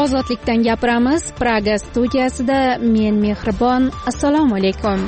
Ozodlikdan gapiramiz. Praga studiyasida men Mehribon. Assalomu alaykum.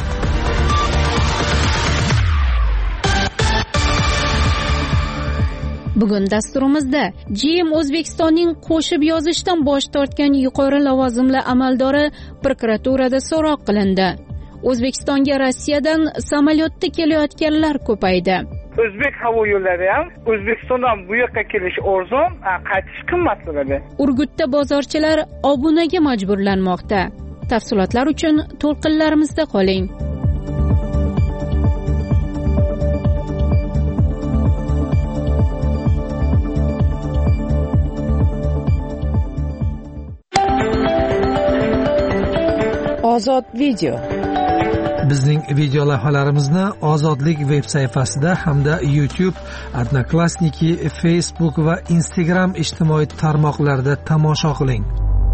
Bugun dasturimizda GM O'zbekistonning qo'shib yozishdan bosh tortgan yuqori lavozimli amaldori prokuraturada so'roq qilindi. O'zbekistonga Rossiyadan samolyotda kelayotganlar ko'paydi. O'zbek havo yo'llari ham O'zbekistondan bu yoqqa kelish arzon, qaytish qimmatlanadi. Urgutda bozorchilar obunaga majburlanmoqda. Tafsilotlar uchun to'lqinlarimizda qoling. Ozod video. Bizning video lavhalarimizni Ozodlik veb sayfasida hamda YouTube, Odnoklassniki, Facebook va Instagram ijtimoiy tarmoqlarida tomosha qiling.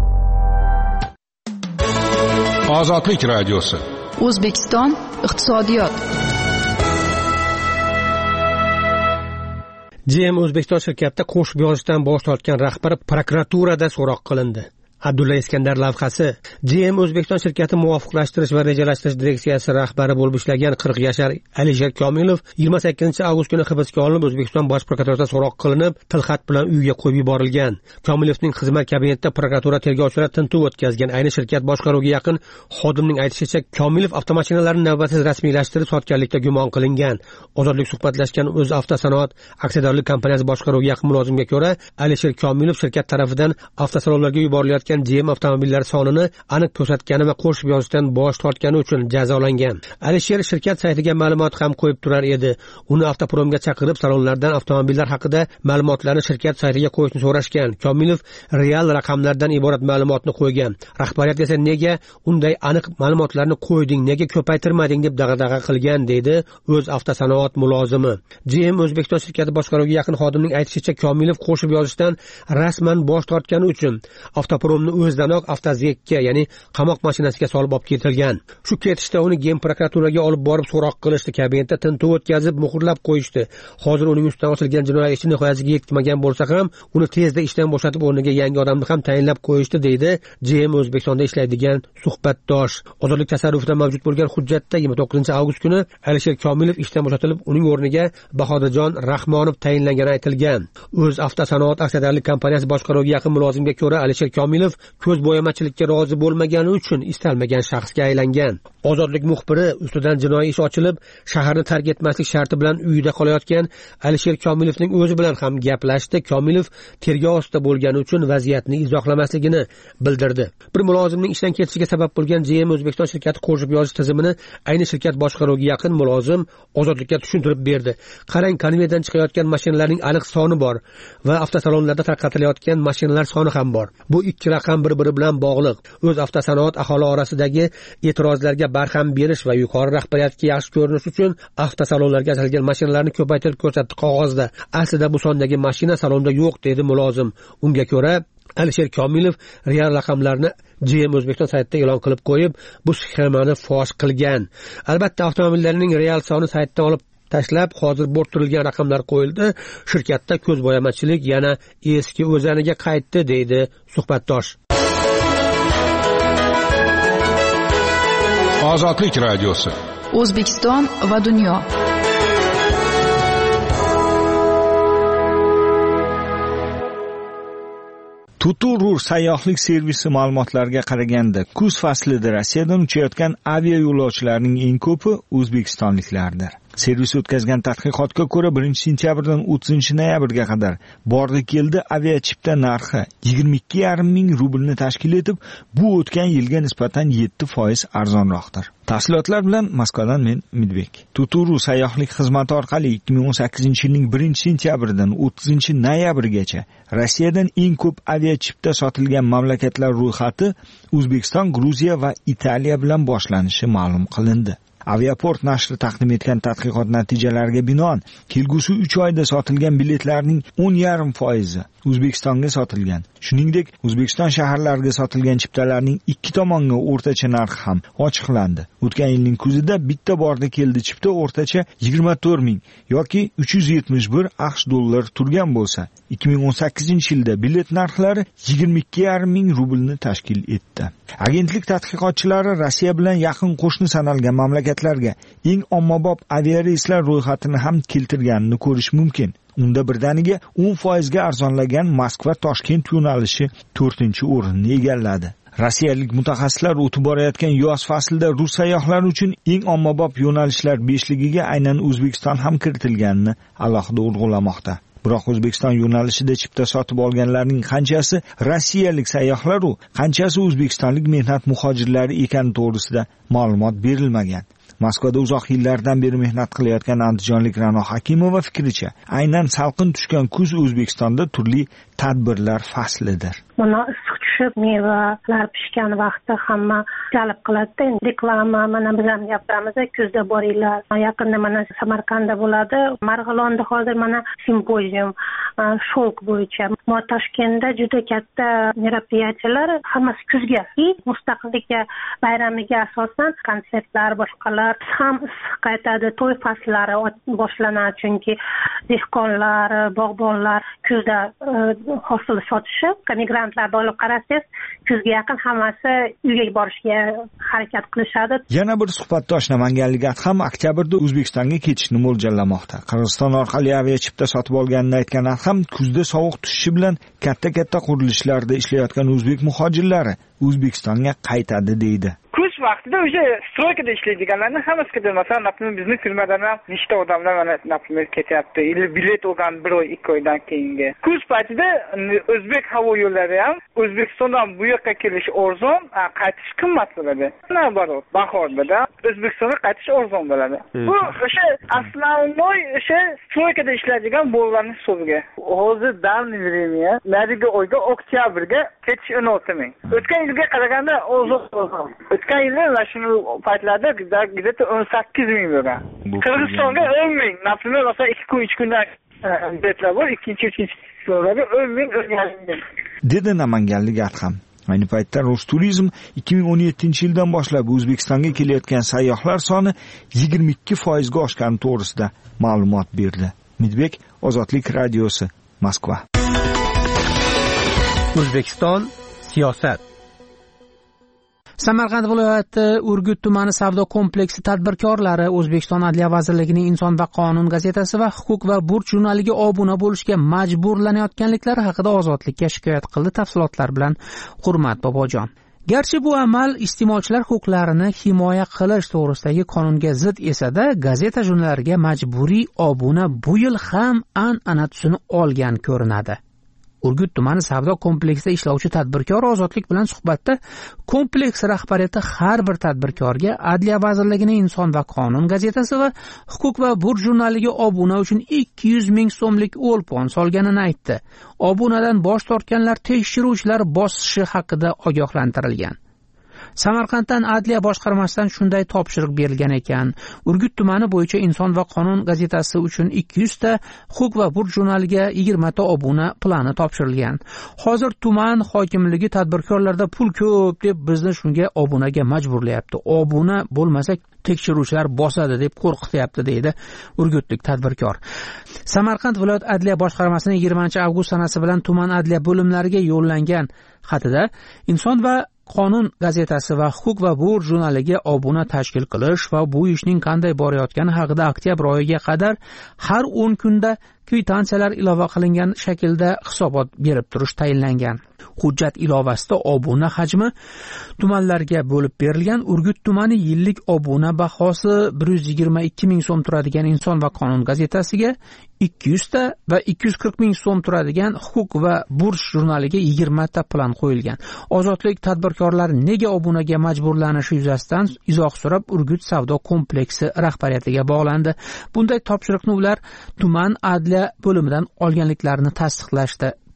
Ozodlik radiosi. O'zbekiston iqtisodiyot. GM O'zbekiston shirkatida qo'shib yozishdan bosh tortgan rahbar prokuraturada so'roq qilindi. Abdulla Iskandar lavhasi. GM O'zbekiston shirkati muvofiqlashtirish va rejalashtirish direksiyasi rahbari bo'lib ishlagan 40 yashar Alisher Komilov 28 avgust kuni hibsga olinib, O'zbekiston bosh prokuraturasida so'roq qilinib, tilxat bilan uyiga qo'yib yuborilgan. Komilovning xizmat kabinetida prokuratura tergovchilari tintuv o'tkazgan. Ayni shirkat boshqaruviga yaqin xodimning aytishicha, Komilov avtomashinalarini navbatsiz rasmiylashtirib sotganlikda gumon qilingan. Ozodlik suhbatlashgan O'z avtosanoat aksiyadorlik kompaniyasi boshqaruviga yaqin mulozimga ko'ra, Alisher Komilov shirkat tarafidan avtosalonlarga yuborilayotgan GM avtomobillar sonini aniq ko'rsatgani va qo'shib yozishdan bosh tortgani uchun jazolangan. Alisher shirkat saytiga ma'lumot ham qo'yib turar edi. Uni avtopromga chaqirib, salonlardan avtomobillar haqida ma'lumotlarni shirkat saytiga qo'yishni so'rashgan. Komilov real raqamlardan iborat ma'lumotni qo'ygan. Rahbariyat esa nega unday aniq ma'lumotlarni qo'yding, nega ko'paytirmading deb dag'dag'a qilgan, deydi O'z avtosanoat mulozimi. GM O'zbekiston shirkati boshqaruviga yaqin xodimning aytishicha, Komilov qo'shib yozishdan rasman bosh tortgani uchun avtoprom o'zidanoq avtozekka, ya'ni qamoq mashinasiga solib olib ketilgan. Shu ketishda uni GM prokuraturaga olib borib so'roq qilishdi, kabinetda tintuv o'tkazib muhrlab qo'yishdi. Hozir uning ustidan ochilgan jinoyat ishi nihoyasiga yetmagan bo'lsa ham, uni tezda ishdan bo'shatib o'rniga yangi odamni ham tayinlab qo'yishdi, deydi GM O'zbekistonda ishlaydigan suhbatdosh. Ozodlik tasarrufida mavjud bo'lgan hujjatda 29 avgust kuni Alisher Komilov ishdan bo'shatilib, uning o'rniga Bahodirjon Rahmonov tayinlangani aytilgan. O'z avtosanoat aksiyadorlik kompaniyasi boshqaruviga yaqin mulozimga ko'ra, Alisher Komilov ko'z bo'yamachilikka rozi bo'lmagani uchun istalmagan shaxsga aylangan. Ozodlik muxbiri ustidan jinoiy ish ochilib, shaharni tark etmaslik sharti bilan uyida qolayotgan Alisher Komilovning o'zi bilan ham gaplashdi. Komilov tergov ostida bo'lgani uchun vaziyatni izohlamasligini bildirdi. Bir mulozimning ishdan ketishiga sabab bo'lgan GM O'zbekiston shirkati qo'shib yozish tizimini ayni shirkat boshqaruviga yaqin mulozim Ozodlikka tushuntirib berdi. Qarang, konveyerdan chiqayotgan mashinalarning aniq soni bor va avtosalonlarda tarqatilayotgan mashinalar soni ham bor. Bu ikki raqam bir-biri bilan bog'liq. O'z avtosanoat aholi orasidagi e'tirozlarga barham berish va yuqori rahbariyatga yaxshi ko'rinish uchun avtosalonlarga atalgan mashinalarni ko'paytirib ko'rsatdi qog'ozda. Aslida bu sondagi mashina salonda yo'q, dedi mulozim. Unga ko'ra, Alisher Komilov real raqamlarni GM O'zbekiston saytida e'lon qilib qo'yib, bu sxemani fosh qilgan. Albatta, avtomobillarning real soni saytdan olib tashlab, hozir bo'rttirilgan raqamlar qo'yildi. Shirkatda ko'zbo'yamachilik yana eski o'zaniga qaytdi, deydi suhbatdosh. Ozodlik radiosi. O'zbekiston va dunyo. Tuturur sayyohlik servisi ma'lumotlariga qaraganda, kuz faslida Rossiyadan uchayotgan avia yo'lovchilarning eng ko'pi o'zbekistonliklardir. Servis o'tkazgan tadqiqotga ko'ra 1-sentyabrdan 30-noyabrga qadar bordi-keldi aviachipta narxi 22,5 ming rublni tashkil etib, bu o'tgan yilga nisbatan 7% arzonroqdir. Tafsilotlar bilan Moskvadan men Midbek. Tuturu sayyohlik xizmati orqali 2018-yilning 1-sentyabridan 30-noyabrgacha Rossiyadan eng ko'p aviachipta sotilgan mamlakatlar ro'yxati O'zbekiston, Gruziya va Italiya bilan boshlanishi ma'lum qilindi. Aviaport nashri taqdim etgan tadqiqot natijalariga binoan kelgusi 3 oyda sotilgan biletlarning 10,5% O'zbekistonga sotilgan. Shuningdek, O'zbekiston shaharlariga sotilgan chiptalarning ikki tomonga o'rtacha narxi ham ochiqlandi. O'tgan yilning kuzida bitta borda keldi chipta o'rtacha 24 ming yoki 371 AQSh dollar turgan bo'lsa, 2018-yilda bilet narxlari 22,5 ming rublni tashkil etdi. Agentlik tadqiqotchilari Rossiya bilan yaqin qo'shni sanalgan mamlakatlarga eng ommabop aviareyslar ro'yxatini ham keltirganini ko'rish mumkin. Unda birdaniga 10% ga arzonlagan Moskva-Toshkent yo'nalishi 4-o'rinni egalladi. Rossiyalik mutaxassislar o'tib borayotgan yoz faslida rus sayyohlar uchun eng ommabop yo'nalishlar 5ligiga aynan O'zbekiston ham kiritilganini alohida urg'ulamoqda. Biroq O'zbekiston yo'nalishida chipta sotib olganlarning qanchasi rossiyalik sayyohlar u, qanchasi o'zbekistonlik mehnat muhojirlari ekani to'g'risida ma'lumot berilmagan. Moskvada uzoq yillardan beri mehnat qilayotgan andijonlik Ra'no Hakimova fikricha, aynan salqin tushgan kuz O'zbekistonda turli tadbirlar faslidir. Mana issiq tushib, mevalar pishgan vaqtda hamma jalb qiladi. Reklama, mana biz ham gapiramiz, kuzda boringlar. Yaqinda mana Samarqandda bo'ladi. Marg'ilonda hozir mana simpozium shok bo'yicha. Toshkentda juda katta meropриятиялар hammasi kuzga, mustaqillik bayramiga asosan konsertlar, boshqalar ham issiq qaytadi. To'y fasllari boshlanadi, chunki dehqonlar, bog'bonlar kuzda hosil sotishi, migrantlarni olib qarasangiz, kuzga yaqin hammasi uyga borishga harakat qilishadi. Yana bir suhbatdosh namanganlik ham oktyabrda O'zbekistonga ketishni mo'ljallamoqda. Qirg'iziston orqali aviachipta sotib olganini aytgan ham kuzda sovuq tushishi bilan katta qurilishlarda ishlayotgan o'zbek muhojirlari O'zbekistonga qaytadi deydi. Kuz vaqtida o'sha stroykada ishlaydiganlarning hammasi ketadi. Masalan, bizning firmadan ham nechta odamlar mana ketyapti. Bilet olgan 1 oy, 2 oydan keyingi. Kuz paytida o'zbek havo yo'llari ham O'zbekistondan bu yoqqa kelish arzon, qaytish qimmat bo'ladi. Nabarot, bahorda O'zbekistonga qaytish arzon bo'ladi. Bu o'sha aslonoy o'sha stroykada ishlaydigan bolalarning hisobiga. Hozir давний время, nariga oyga oktyabrga ketish 16 ming. O'tgan yilga qaraganda arzon. O'tgan yili va shuni paytlarda gideta 18 ming bo'lgan. Qirg'izistonga 10 ming. Naprimер, masalan 2 kun 3 kundan biletlar bor, ikkinchi so'rada 10 ming o'rganilgan. Dedi namanganlik ham. Ayni paytda Rosturizm 2017-yildan boshlab O'zbekistonga kelayotgan sayyohlar soni 22% ga oshgani to'g'risida ma'lumot berdi. Midbek, Ozodlik radiosi, Moskva. O'zbekiston siyosat. Samarqand viloyati Urgut tumani savdo kompleksi tadbirkorlari O'zbekiston Adliya vazirligining Inson va qonun gazetasi va Huquq va burch jurnaliga obuna bo'lishga majburlanayotganliklari haqida Ozodlikka shikoyat qildi. Tafsilotlar bilan Hurmat Bobojon. Garchi bu amal iste'molchilar huquqlarini himoya qilish to'g'risidagi qonunga zid esa-da, gazeta jurnallariga majburiy obuna bu yil ham an'ana tusini olgan ko'rinadi. Urgut tumani savdo kompleksida ishlovchi tadbirkor Ozodlik bilan suhbatda kompleks rahbariyati har bir tadbirkorga Adliya vazirligining Inson va qonun gazetasi va Huquq va burch jurnaliga obuna uchun 200 ming so'mlik o'lpon solganini aytdi. Obunadan bosh tortganlar tekshiruvchilar bosishi haqida ogohlantirilgan. Samarqanddan Adliya boshqarmasidan shunday topshiriq berilgan ekan. Urgut tumani bo'yicha Inson va qonun gazetasi uchun 200 ta, Huquq va burch jurnaliga 20 ta obuna plani topshirilgan. Hozir tuman hokimligi tadbirkorlarda pul ko'p deb bizni shunga obunaga majburlayapti. Obuna bo'lmasa tekshiruvchilar bosadi deb qo'rqityapti, deydi urgutlik tadbirkor. Samarqand viloyat Adliya boshqarmasining 20-avgust sanasi bilan tuman adliya bo'limlariga yo'llangan xatida Inson va qonun gazetasi va Huquq va burch jurnaliga obuna tashkil qilish va bu ishning qanday borayotgani haqida oktyabr oyiga qadar har 10 kunda kvitansiyalar ilova qilingan shaklda hisobot berib turish tayinlangan. Hujjat ilovasida obuna hajmi tumanlarga bo'lib berilgan. Urgut tumani yillik obuna bahosi 122 ming so'm turadigan Inson va qonun gazetasiga 200 ta va 240 ming so'm turadigan Huquq va burch jurnaliga 20 ta plan qo'yilgan. Ozodlik tadbirkorlari nega obunaga majburlanishi yuzasidan izoh so'rab Urgut savdo kompleksi rahbariyatiga bog'landi. Bunday topshiriqni ular tuman adliya bo'limidan olganliklarini tasdiqlashdi.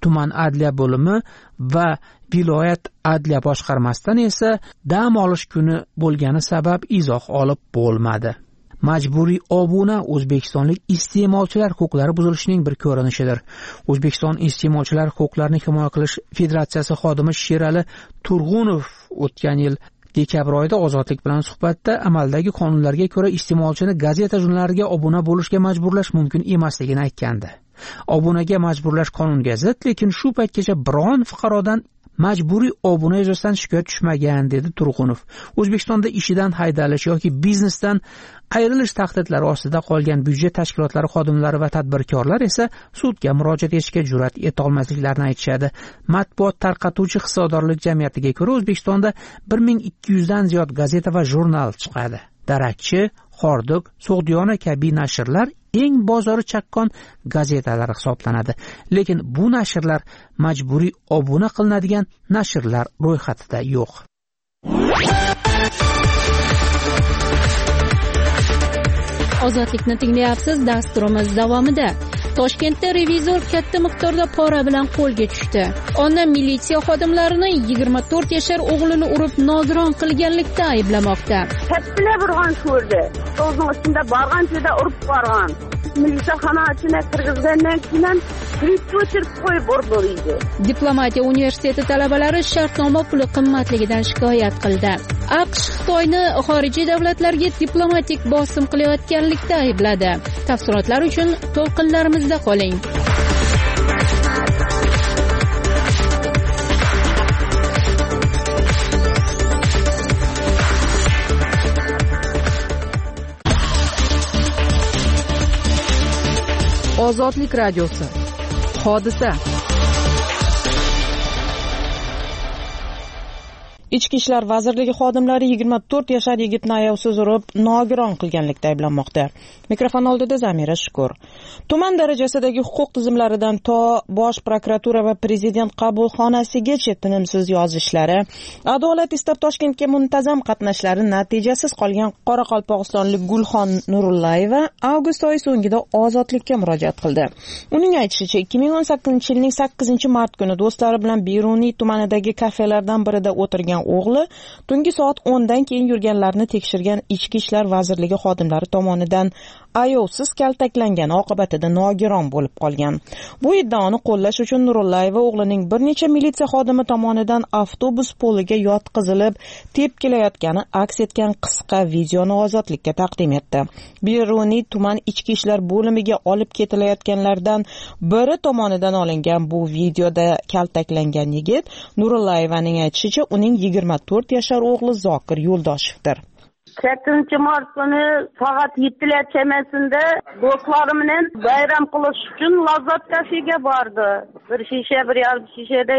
tuman adliya bo'limi va viloyat adliya boshqarmasidan esa dam olish kuni bo'lgani sabab izoh olib bo'lmadi. Majburiy obuna o'zbekistonlik iste'molchilar huquqlari buzilishining bir ko'rinishidir. O'zbekiston iste'molchilar huquqlarini himoya qilish federatsiyasi xodimi Sherali Turg'unov o'tgan yil dekabr oyida Ozodlik bilan suhbatda amaldagi qonunlarga ko'ra iste'molchini gazeta jurnallariga obuna bo'lishga majburlash mumkin emasligini aytgandi. Obunaga majburlash qonunga zid, lekin shu paytgacha biron fuqarodan majburiy obuna yuzasidan shikoyat tushmagan, dedi Turg'unov. O'zbekistonda ishidan haydalish yoki biznesdan ayrilish tahdidlari ostida qolgan byudjet tashkilotlari xodimlari va tadbirkorlar esa sudga murojaat etishga jur'at etolmasliklarini aytishadi. Matbuot tarqatuvchi hisobdorlik jamiyatiga ko'ra O'zbekistonda 1200 dan ziyod gazeta va jurnal chiqadi. Darakchi, Xordiq, So'g'diyona kabi nashrlar eng bozori chaqqon gazetalar hisoblanadi. Lekin bu nashrlar majburiy obuna qilinadigan nashrlar ro'yxatida yo'q. Ozodlikni tinglayapsiz. Dasturimiz davomida Toshkentda revizor katta miqdorda pora bilan qo'lga tushdi. Ona militsiya xodimlarini 24 yashar o'g'lini urib nogiron qilganlikda ayblamoqda. Kattalar urgan ko'rdi. O'zining ichida borgan joyda urib borgan. Militsiya xonasida kirgizgandan keyin kripto o'chirib qo'yib urdi. Diplomatiya universiteti talabalari shartnoma puli qimmatligidan shikoyat qildi. AQSh Xitoyni xorijiy davlatlarga diplomatik bosim qilayotganlikda aybladi. Tafsilotlar uchun to'lqinlarimizda qoling. Ozodlik radiosi. Hodisa. Ichki ishlar vazirligi xodimlari 24 yashar yigitni ayovsiz urib nogiron qilganlikda ayblanmoqda. Mikrofon oldida Zamira Shukur. Tuman darajasidagi huquq tizimlaridan to bosh prokuratura va prezident qabulxonasigacha tinimsiz yozishlari, adolat istab Toshkentga muntazam qatnashlari natijasiz qolgan Qoraqalpog'istonlik Gulxon Nurullayeva avgust oyi so'ngida ozodlikka murojaat qildi. Uning aytishicha, 2018-yilning 8-mart kuni do'stlari bilan Beruniy tumanidagi kafelardan birida o'tirgan o'g'li tungi soat 10 dan keyin yurganlarni tekshirgan Ichki ishlar vazirligi xodimlari tomonidan ayovsiz kaltaklangani oqibatida nogiron bo'lib qolgan. Bu iddaoni qo'llash uchun Nurullayeva o'g'lining bir necha militsiya xodimi tomonidan avtobus poliga yotqizilib tepkilayotgani aks etgan qisqa videoni ozodlikka taqdim etdi. Beruniy tuman ichki ishlar bo'limiga olib ketilayotganlardan biri tomonidan olingan bu videoda kaltaklangan yigit Nurullayevning aytishicha uning 24 yashar o'g'li Zokir Yo'ldoshevdir. 8-mart kuni soat 7lar chamasida do'stlarim bilan bayram qilish uchun Lazzat kafega bordi. Bir shisha, bir yarim shishada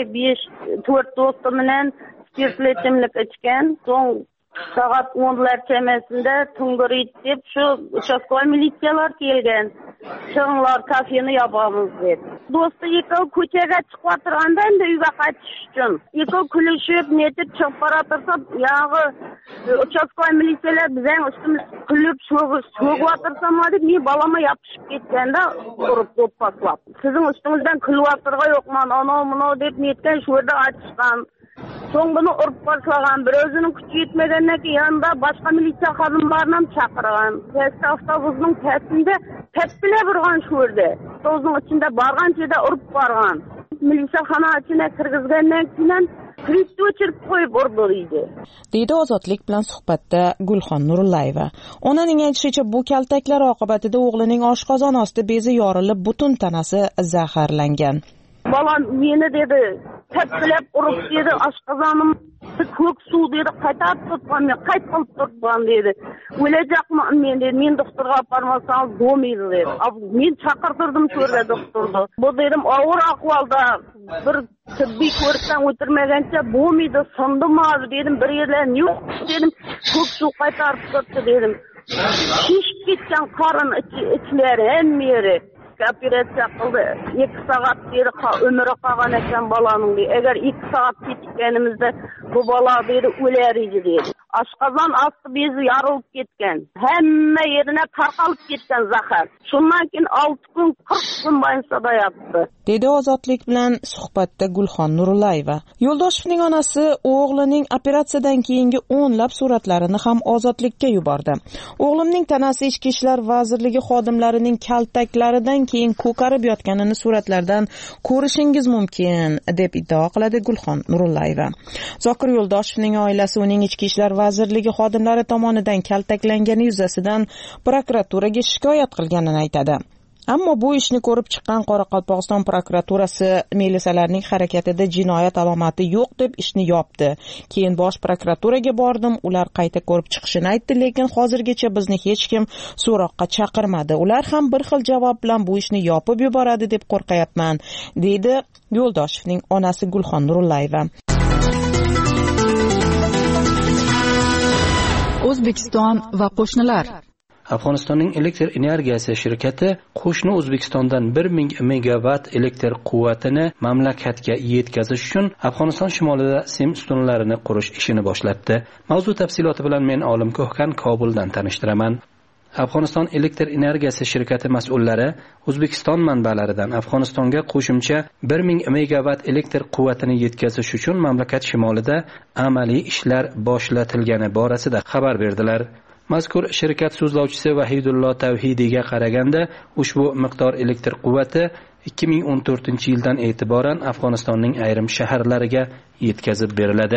4 do'stim bilan spirtli ichimlik ichgan. So'ng soat 10lar chamasida Tungurit deb shu uchastkavoy militsiyalar kelgan. Chiqinglar kafeni yopamiz deb. Do'sti ikkovi ko'chaga chiqib o'tirganda endi uyga qaytish uchun ikkovi kulishib netib chiqib boratursa, yog'i uchastkavoy militsiyalar bizning ustimizga kulib so'g'ib o'tirsam deb men balama yopishib ketganda urib do'ppaslab. Sizning ustingizdan kulib o'tirga yo'qman, ana deb netgan shu yerda aytishgan. So'ng buni urib boshlagan. Bir o'zining kuchi yetmagandan keyin yanında boshqa militsiya xodimlarini ham chaqirgan. Test avtobusning testida kattalar urgan shu yerda. Avtobusning ichida borgan joyda urib borgan. Militsiya xonasiga kirgizgandan keyin kripto o'chirib qo'yib urdi deydi Ozodlik bilan suhbatda Gulxon Nurullayeva. Onaning aytishicha, bu kaltaklar oqibatida o'g'lining oshqozon osti bezi yorilib, butun tanasi zaharlangan. Balam meni dedi, tepkilab urib dedi, oshqozonim ko'k suv dedi, qaytarib turibman, men qayt qilib turibman dedi. O'lajaqman men dedi, men doktorga bormasam bo'lmaydi dedi. Men chaqirtirdim shu yerda doktorni. Bu dedim, og'ir ahvolda bir tibbiy ko'rikdan o'tirmagancha bo'lmaydi, sindimi dedim, bir yerlarni yo'q dedim, ko'k suv qaytarib turibdi dedim. Shishib ketgan qorin ichlari hamma yeri. Operatsiya qildi. 2 soat beri umri qolgan ekan bolaning. Agar 2 soat kechikkanimizda bu bola beri o'lar edi dedi. Oshqozon osti bezi yorilib ketgan. Hamma yerine tarqalib ketgan zahar. Shundan keyin 6 kun 40 kun bo'lsa yaptı. Dedi Ozodlik bilan suhbatda Gulxon Nurullayeva. Yo'ldoshevning onasi o'g'lining operatsiyadan keyingi o'nlab suratlarini ham Ozodlikka yubordi. O'g'limning tanasi Ichki ishlar vazirligi xodimlarining kaltaklaridan keyin ko'karib yotganini suratlardan ko'rishingiz mumkin, deb iddao qiladi Gulxon Nurullayeva. Zokir Yo'ldoshevning oilasi uning Ichki ishlar vazirligi xodimlari tomonidan kaltaklangani yuzasidan prokuraturaga shikoyat qilganini aytadi. Ammo bu ishni ko'rib chiqqan Qoraqalpog'iston prokuraturasi milisalarning harakatida jinoyat alomati yo'q deb ishni yopdi. Keyin bosh prokuraturaga bordim, ular qayta ko'rib chiqishini aytdi, lekin hozirgacha bizni hech kim so'roqqa chaqirmadi. Ular ham bir xil javob bilan bu ishni yopib yuboradi deb qo'rqayapman, deydi Yo'ldoshevning onasi Gulxon Nurullayeva. O'zbekiston va qo'shnilar. Afg'onistonning elektr energiyasi shirkati qo'shni O'zbekistondan 1000 megawatt elektr quvvatini mamlakatga yetkazish uchun Afg'oniston shimolida sim ustunlarini qurish ishini boshlatdi. Mavzu tafsiloti bilan men Olim Ko'hkan Kobuldan tanishtiraman. Afg'oniston elektr energiyasi shirkati mas'ullari O'zbekiston manbalaridan Afg'onistonga qo'shimcha 1000 megawatt elektr quvvatini yetkazish uchun mamlakat shimolida amaliy ishlar boshlatilgani borasida xabar berdilar. Mazkur shirkat so'zlovchisi Vahidullo Tavhidiyga qaraganda, ushbu miqdor elektr quvvati 2014-yildan e'tiboran Afg'onistonning ayrim shaharlariga yetkazib beriladi.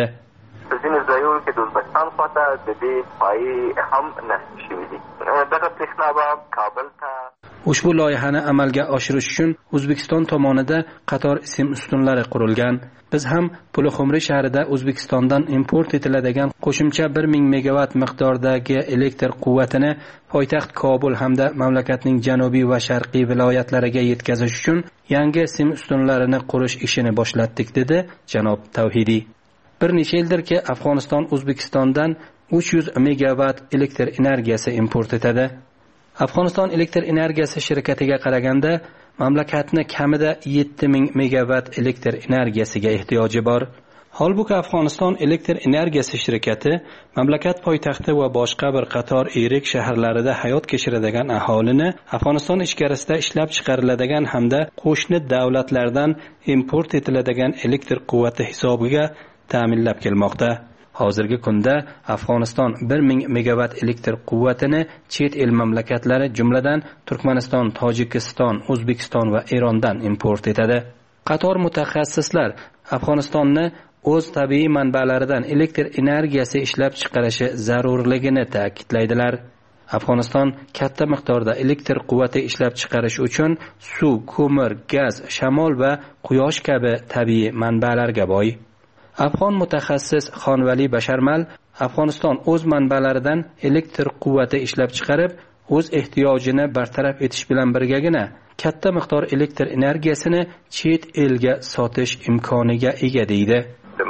Ushbu loyihani amalga oshirish uchun O'zbekiston tomonida qator sim ustunlari qurilgan. Biz ham Pulxumri shahrida O'zbekistondan import etiladigan qo'shimcha 1000 megawatt miqdordagi elektr quvvatini poytaxt Kobul hamda mamlakatning janubiy va sharqiy viloyatlariga yetkazish uchun yangi sim ustunlarini qurish ishini boshlatdik, dedi janob Tavhidiy. Bir necha yildirki Afg'oniston O'zbekistondan 300 megawatt elektr energiyasi import etadi. Afg'oniston elektr energiyasi shirkatiga qaraganda mamlakatni kamida 7000 megawatt elektr energiyasiga ehtiyoji bor. Holbuki Afg'oniston elektr energiyasi shirkati mamlakat poytaxti va boshqa bir qator yirik shaharlarida hayot kechiradigan aholini Afg'oniston ichkarisida ishlab chiqariladigan hamda qo'shni davlatlardan import etiladigan elektr quvvati hisobiga ta'minlab kelmoqda. Hozirgi kunda Afg'oniston 1000 megawatt elektr quvvatini chet el mamlakatlari jumladan Turkmaniston, Tojikiston, O'zbekiston va Erondan import etadi. Qator mutaxassislar Afg'onistonni o'z tabiiy manbalaridan elektr energiyasi ishlab chiqarishi zarurligini ta'kidlaydilar. Afg'oniston katta miqdorda elektr quvvati ishlab chiqarish uchun suv, ko'mir, gaz, shamol va quyosh kabi tabiiy manbalarga boy. Afg'on mutaxassis Xonvali Basharmal Afg'oniston o'z manbalaridan elektr quvvati ishlab chiqarib, o'z ehtiyojini bartaraf etish bilan birgagina katta miqdor elektr energiyasini chet elga sotish imkoniga ega deydi.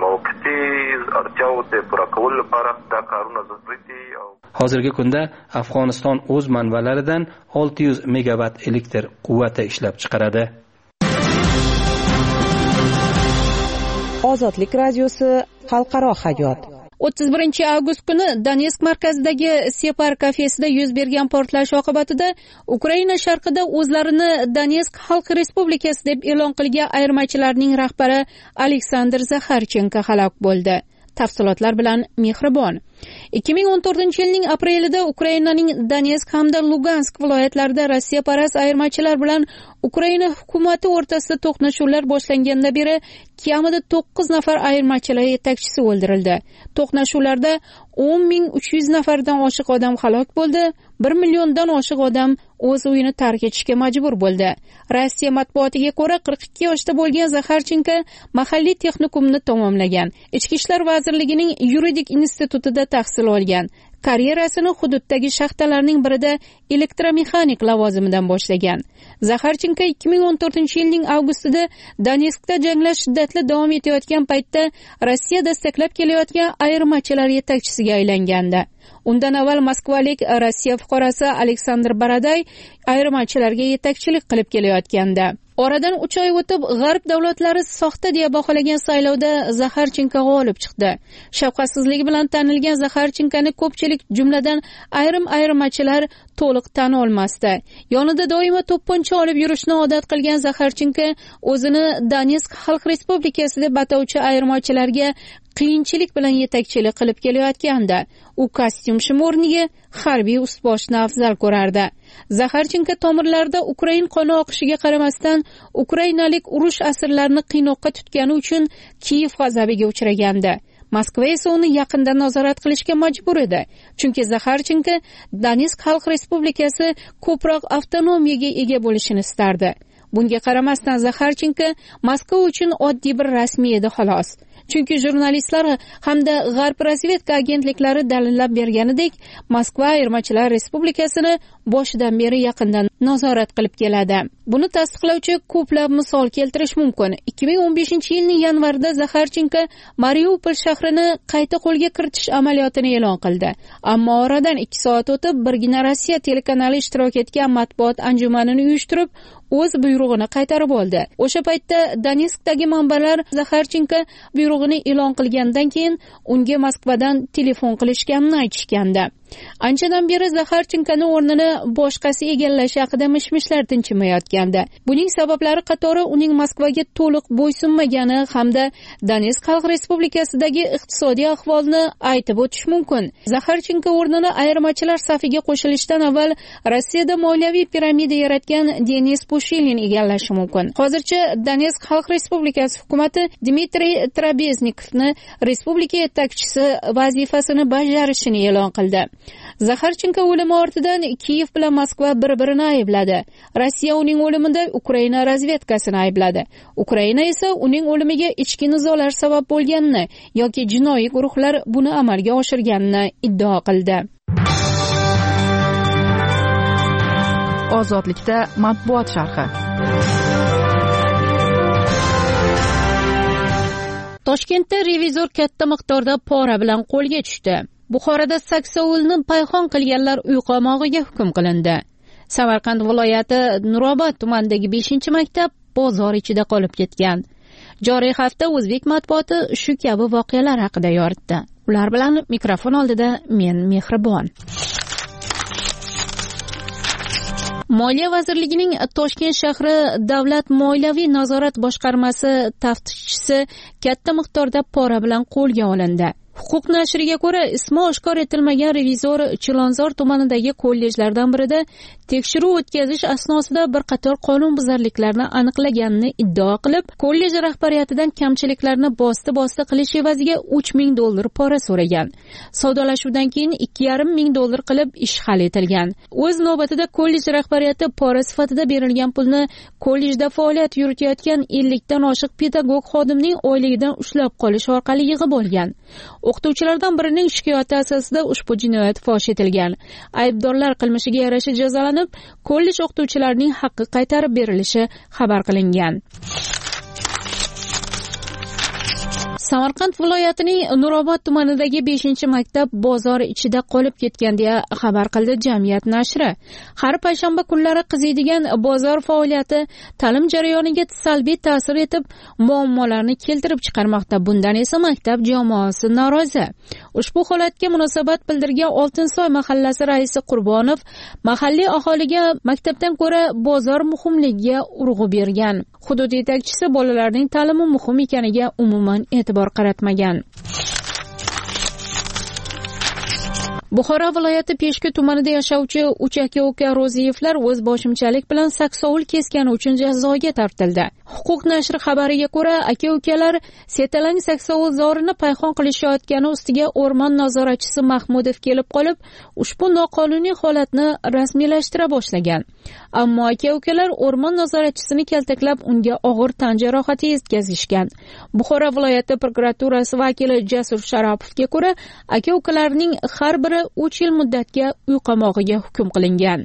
Hozirgi kunda Afg'oniston o'z manbalaridan 600 megawatt elektr quvvati ishlab chiqaradi. Ozodlik radiosi xalqaro hayot. 31 avgust kuni Donetsk markazidagi Separ kafesida yuz bergan portlash oqibatida Ukraina sharqida o'zlarini Donetsk Xalq Respublikasi deb e'lon qilgan ayirmachilarning rahbari Aleksandr Zakharchenko halok bo'ldi. Tafsilotlar bilan Mehribon. 2014-yilning aprelida Ukrainaning Donetsk hamda Lugansk viloyatlarida Rossiyaparast ayirmachilar bilan Ukraina hukumati o'rtasida to'qnashuvlar boshlangandan beri kamida 9 nafar ayirmachilar yetakchisi o'ldirildi. To'qnashuvlarda 10.300 nafardan oshiq odam halok bo'ldi, 1 milliondan oshiq odam o'z uyini tark etishga majbur bo'ldi. Rossiya matbuotiga ko'ra 42 yoshda bo'lgan Zakharchenko mahalliy texnikumni tamomlagan. Ichki ishlar vazirligining yuridik institutida tahsil olgan. Karyerasini hududdagi shaxtalarning birida elektromexanik lavozimidan boshlagan. Zakharchenko 2014-yilning avgustida Donetskda janglar shiddatli davom etayotgan paytda Rossiya dastaklab kelayotgan ayirmachilar yetakchisiga aylangandi. Undan avval moskvalik Rossiya fuqarosi Aleksandr Baraday ayirmachilarga yetakchilik qilib kelayotgandi. Oradan 3 oy o'tib g'arb davlatlari soxta deya baholagan saylovda Zaxarchenko g'olib chiqdi. Shafqatsizligi bilan tanilgan Zaxarchenkoni ko'pchilik, jumladan ayrim ayirmachilar to'liq tan olmasdi. Yonida doimo to'pponcha olib yurishni odat qilgan Zaxarchenko o'zini Donetsk Xalq Respublikasi deb atovchi ayirmachilarga qiyinchilik bilan yetakchilik qilib kelayotganda, u kostyum o'rniga harbiy ust-boshni afzal ko'rardi. Zaxarchenko tomirlarida Ukrain qoni oqishiga qaramasdan ukrainalik urush asirlarini qiynoqqa tutgani uchun Kiyev g'azabiga uchragandi. Moskva esa uni yaqindan nazorat qilishga majbur edi. Chunki Zaxarchenko Donetsk Xalq Respublikasi ko'proq avtonomiyaga ega bo'lishini istardi. Bunga qaramasdan Zaxarchenko Moskva uchun oddiy bir rasmiy edi xolos. Chunki jurnalistlar hamda g'arb razvedka agentliklari dalillab berganidek, Moskva ayirmachilar respublikasini boshidan beri yaqindan nazorat qilib keladi. Buni tasdiqlovchi ko'plab misol keltirish mumkin. 2015-yilning yanvarida Zaxarchenko Mariupol shahrini qayta qo'lga kiritish amaliyotini e'lon qildi. Ammo oradan 2 soat o'tib birgina Rossiya telekanali ishtirok etgan matbuot anjumanini uyushtirib, o'z buyrug'ini qaytarib oldi. O'sha paytda Donetskdagi manbalar Zaxarchenko buyrug'ini e'lon qilgandan keyin unga Moskvadan telefon qilishganini aytishgandi. Anchadan beri Zaxarchenkoni o'rnini boshqasi egallashi haqida mishmishlar tinchimayotgandi. Buning sabablari qatori uning Moskvaga to'liq bo'ysunmagani hamda Donetsk Xalq Respublikasidagi iqtisodiy ahvolni aytib o'tish mumkin. Zaxarchenko o'rnini ayirmachilar safiga qo'shilishdan avval Rossiyada moliyaviy piramida yaratgan Denis Pushilin egallashi mumkin. Hozircha Donetsk Xalq Respublikasi hukumati Dmitriy Trabeznikovni respublika yetakchisi vazifasini bajarishini e'lon qildi. Zaxarchenko o'limi ortidan Kiyev bilan Moskva bir-birini aybladi. Rossiya uning o'limida Ukraina razvedkasini aybladi. Ukraina esa uning o'limiga ichki nizolar sabab bo'lganini yoki jinoiy guruhlar buni amalga oshirganini iddao qildi. Ozodlikda matbuot sharhi. Toshkentda revizor katta miqdorda pora bilan qo'lga tushdi. Buxoroda saksovulni payhon qilganlar uy qamog'iga hukm qilindi. Samarqand viloyati Nurobod tumanidagi 5-maktab bozor ichida qolib ketgan. Joriy hafta o'zbek matbuoti shu kabi voqealar haqida yoritdi. Ular bilan mikrofon oldida men Mehribon. Moliya vazirligining Toshkent shahri Davlat moliyaviy nazorat boshqarmasi taftishchisi katta miqdorda pora bilan qo'lga olindi. Huquq nashriga ko'ra, ismi oshkor etilmagan revizor Chilonzor tumanidagi kollejlardan birida tekshiruv o'tkazish asnosida bir qator qonunbuzarliklarni aniqlaganini iddao qilib, kollej rahbariyatidan kamchiliklarni bosti qilish evaziga $3,000 pora so'ragan. Savdolashuvdan keyin $2,500 qilib ish hal etilgan. O'z navbatida kollej rahbariyati pora sifatida berilgan pulni kollejda faoliyat yuritayotgan 50 dan oshiq pedagog xodimning oyligidan ushlab qolish orqali yig'ib olgan. O'qituvchilardan birining shikoyati asosida ushbu jinoyat fosh etilgan. Aybdorlar qilmishiga yarasha jazolanib, kollej o'qituvchilarining haqqi qaytarib berilishi xabar qilingan. Samarqand viloyatining Nurobod tumanidagi 5-maktab bozor ichida qolib ketgan deya xabar qildi Jamiyat nashri. Har payshanba kunlari qiziydigan bozor faoliyati ta'lim jarayoniga salbiy ta'sir etib, muammolarni keltirib chiqarmoqda. Bundan esa maktab jamoasi norozi. Ushbu holatga munosabat bildirgan Oltinsoy mahallasi raisi Qurbonov mahalliy aholiga maktabdan ko'ra bozor muhimligiga urg'u bergan. Hudud yetakchisi bolalarning ta'limi muhim ekaniga umuman e'tibor qaratmagan. Buxoro viloyati Peshku tumanida yashovchi 3 aka-uka Ro'ziyevlar o'z boshimchalik bilan saksovul kesgani uchun jazoga tortildi. Huquq nashri xabariga ko'ra, aka-ukalar Setalang saksovul zorini payhon qilishayotgani ustiga o'rmon nazoratchisi Mahmudov kelib qolib, ushbu noqonuniy holatni rasmiylashtira boshlagan. Ammo aka-ukalar o'rmon nazoratchisini kaltaklab, unga og'ir tan jarohati yetkazishgan. Buxoro viloyati prokuraturasi vakili Jasur Sharopovga ko'ra, aka-ukalarning har biri 3 yil muddatga uy qamog'iga hukm qilingan.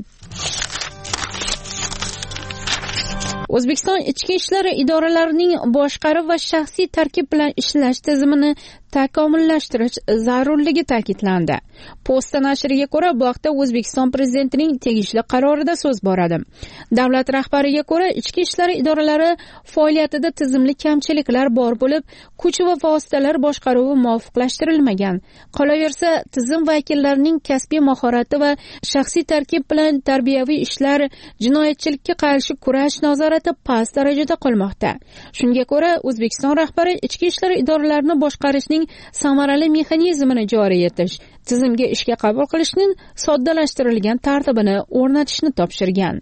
O'zbekiston ichki ishlar idoralarining boshqaruv va shaxsiy tarkib bilan ishlash tizimini takomillashtirish zarurligi ta'kidlandi. Posta nashriga ko'ra, bu haqda O'zbekiston prezidentining tegishli qarorida so'z boradi. Davlat rahbariga ko'ra, ichki ishlar idoralari faoliyatida tizimli kamchiliklar bor bo'lib, kuch va vositalar boshqaruvi muvofiqlashtirilmagan. Qolaversa, tizim vakillarining kasbiy mahorati va shaxsiy tarkib bilan tarbiyaviy ishlar, jinoyatchilikka qarshi kurash nazorati past darajada qolmoqda. Shunga ko'ra, O'zbekiston rahbari ichki ishlar idoralarini boshqarishning samarali mexanizmini joriy etish, tizimga ishga qabul qilishning soddalashtirilgan tartibini o'rnatishni topshirgan.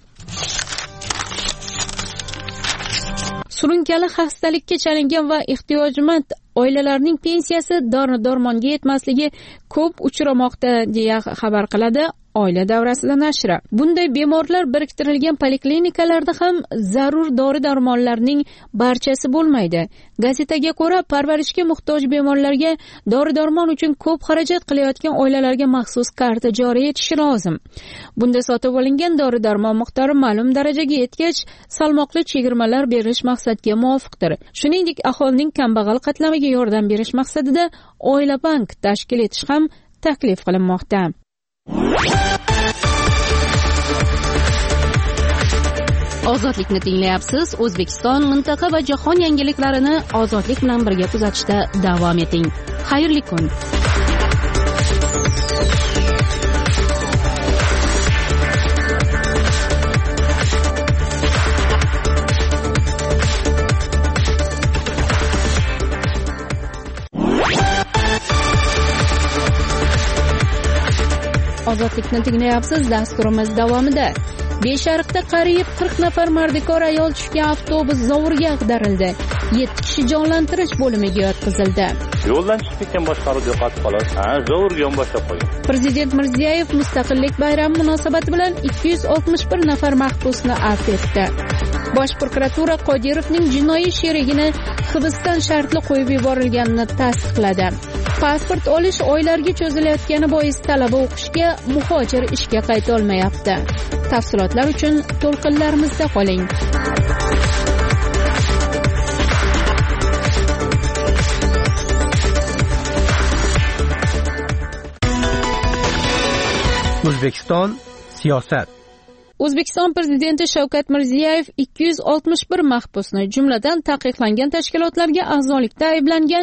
Surunkali xastalikka chalingan va ehtiyojmand oilalarning pensiyasi dori-darmonga yetmasligi ko'p uchramoqda, deya xabar qiladi Oila davrasida nashri. Bunday bemorlar biriktirilgan poliklinikalarda ham zarur dori-darmonlarning barchasi bo'lmaydi. Gazetaga ko'ra, parvarishga muhtoj bemorlarga dori-darmon uchun ko'p xarajat qilayotgan oilalarga maxsus karta joriy etish lozim. Bunda sotib olingan dori-darmon miqdori ma'lum darajaga yetgach, salmoqli chegirmalar berish maqsadga muvofiqdir. Shuningdek, aholining kambag'al qatlamiga yordam berish maqsadida oila bank tashkil etish ham taklif qilinmoqda. Ozodlikni tinglayapsiz. O'zbekiston, mintaqa va jahon yangiliklarini ozodlik bilan birga kuzatishda davom eting. Xayrli kun. Ozodlikni tinglayapsiz. Dasturimiz davomida Beshariqda qariyb 40 nafar mardikor ayol tushgan avtobus zovurga ag'darildi. 7 kishi jonlantirish bo'limiga yotqizildi. Yo'ldan chiqib ketgan boshqaruvni yo'qotib qolib, zovurga boshlab qo'ygan. Prezident Mirziyoyev Mustaqillik bayrami munosabati bilan 261 nafar mahbusni afv etdi. Bosh prokuratura Qodirovning jinoiy sherigini hibsdan shartli qo'yib yuborilganini tasdiqladi. Pasport olish oylarga cho'zilayotgani bois talaba o'qishga, muhojir ishga qayta olmayapti. Tafsilotlar uchun to'lqinlarimizda qoling. O'zbekiston siyosat. O'zbekiston prezidenti Shavkat Mirziyoyev 261 mahbusni, jumladan taqiqlangan tashkilotlarga a'zolikda ayblangan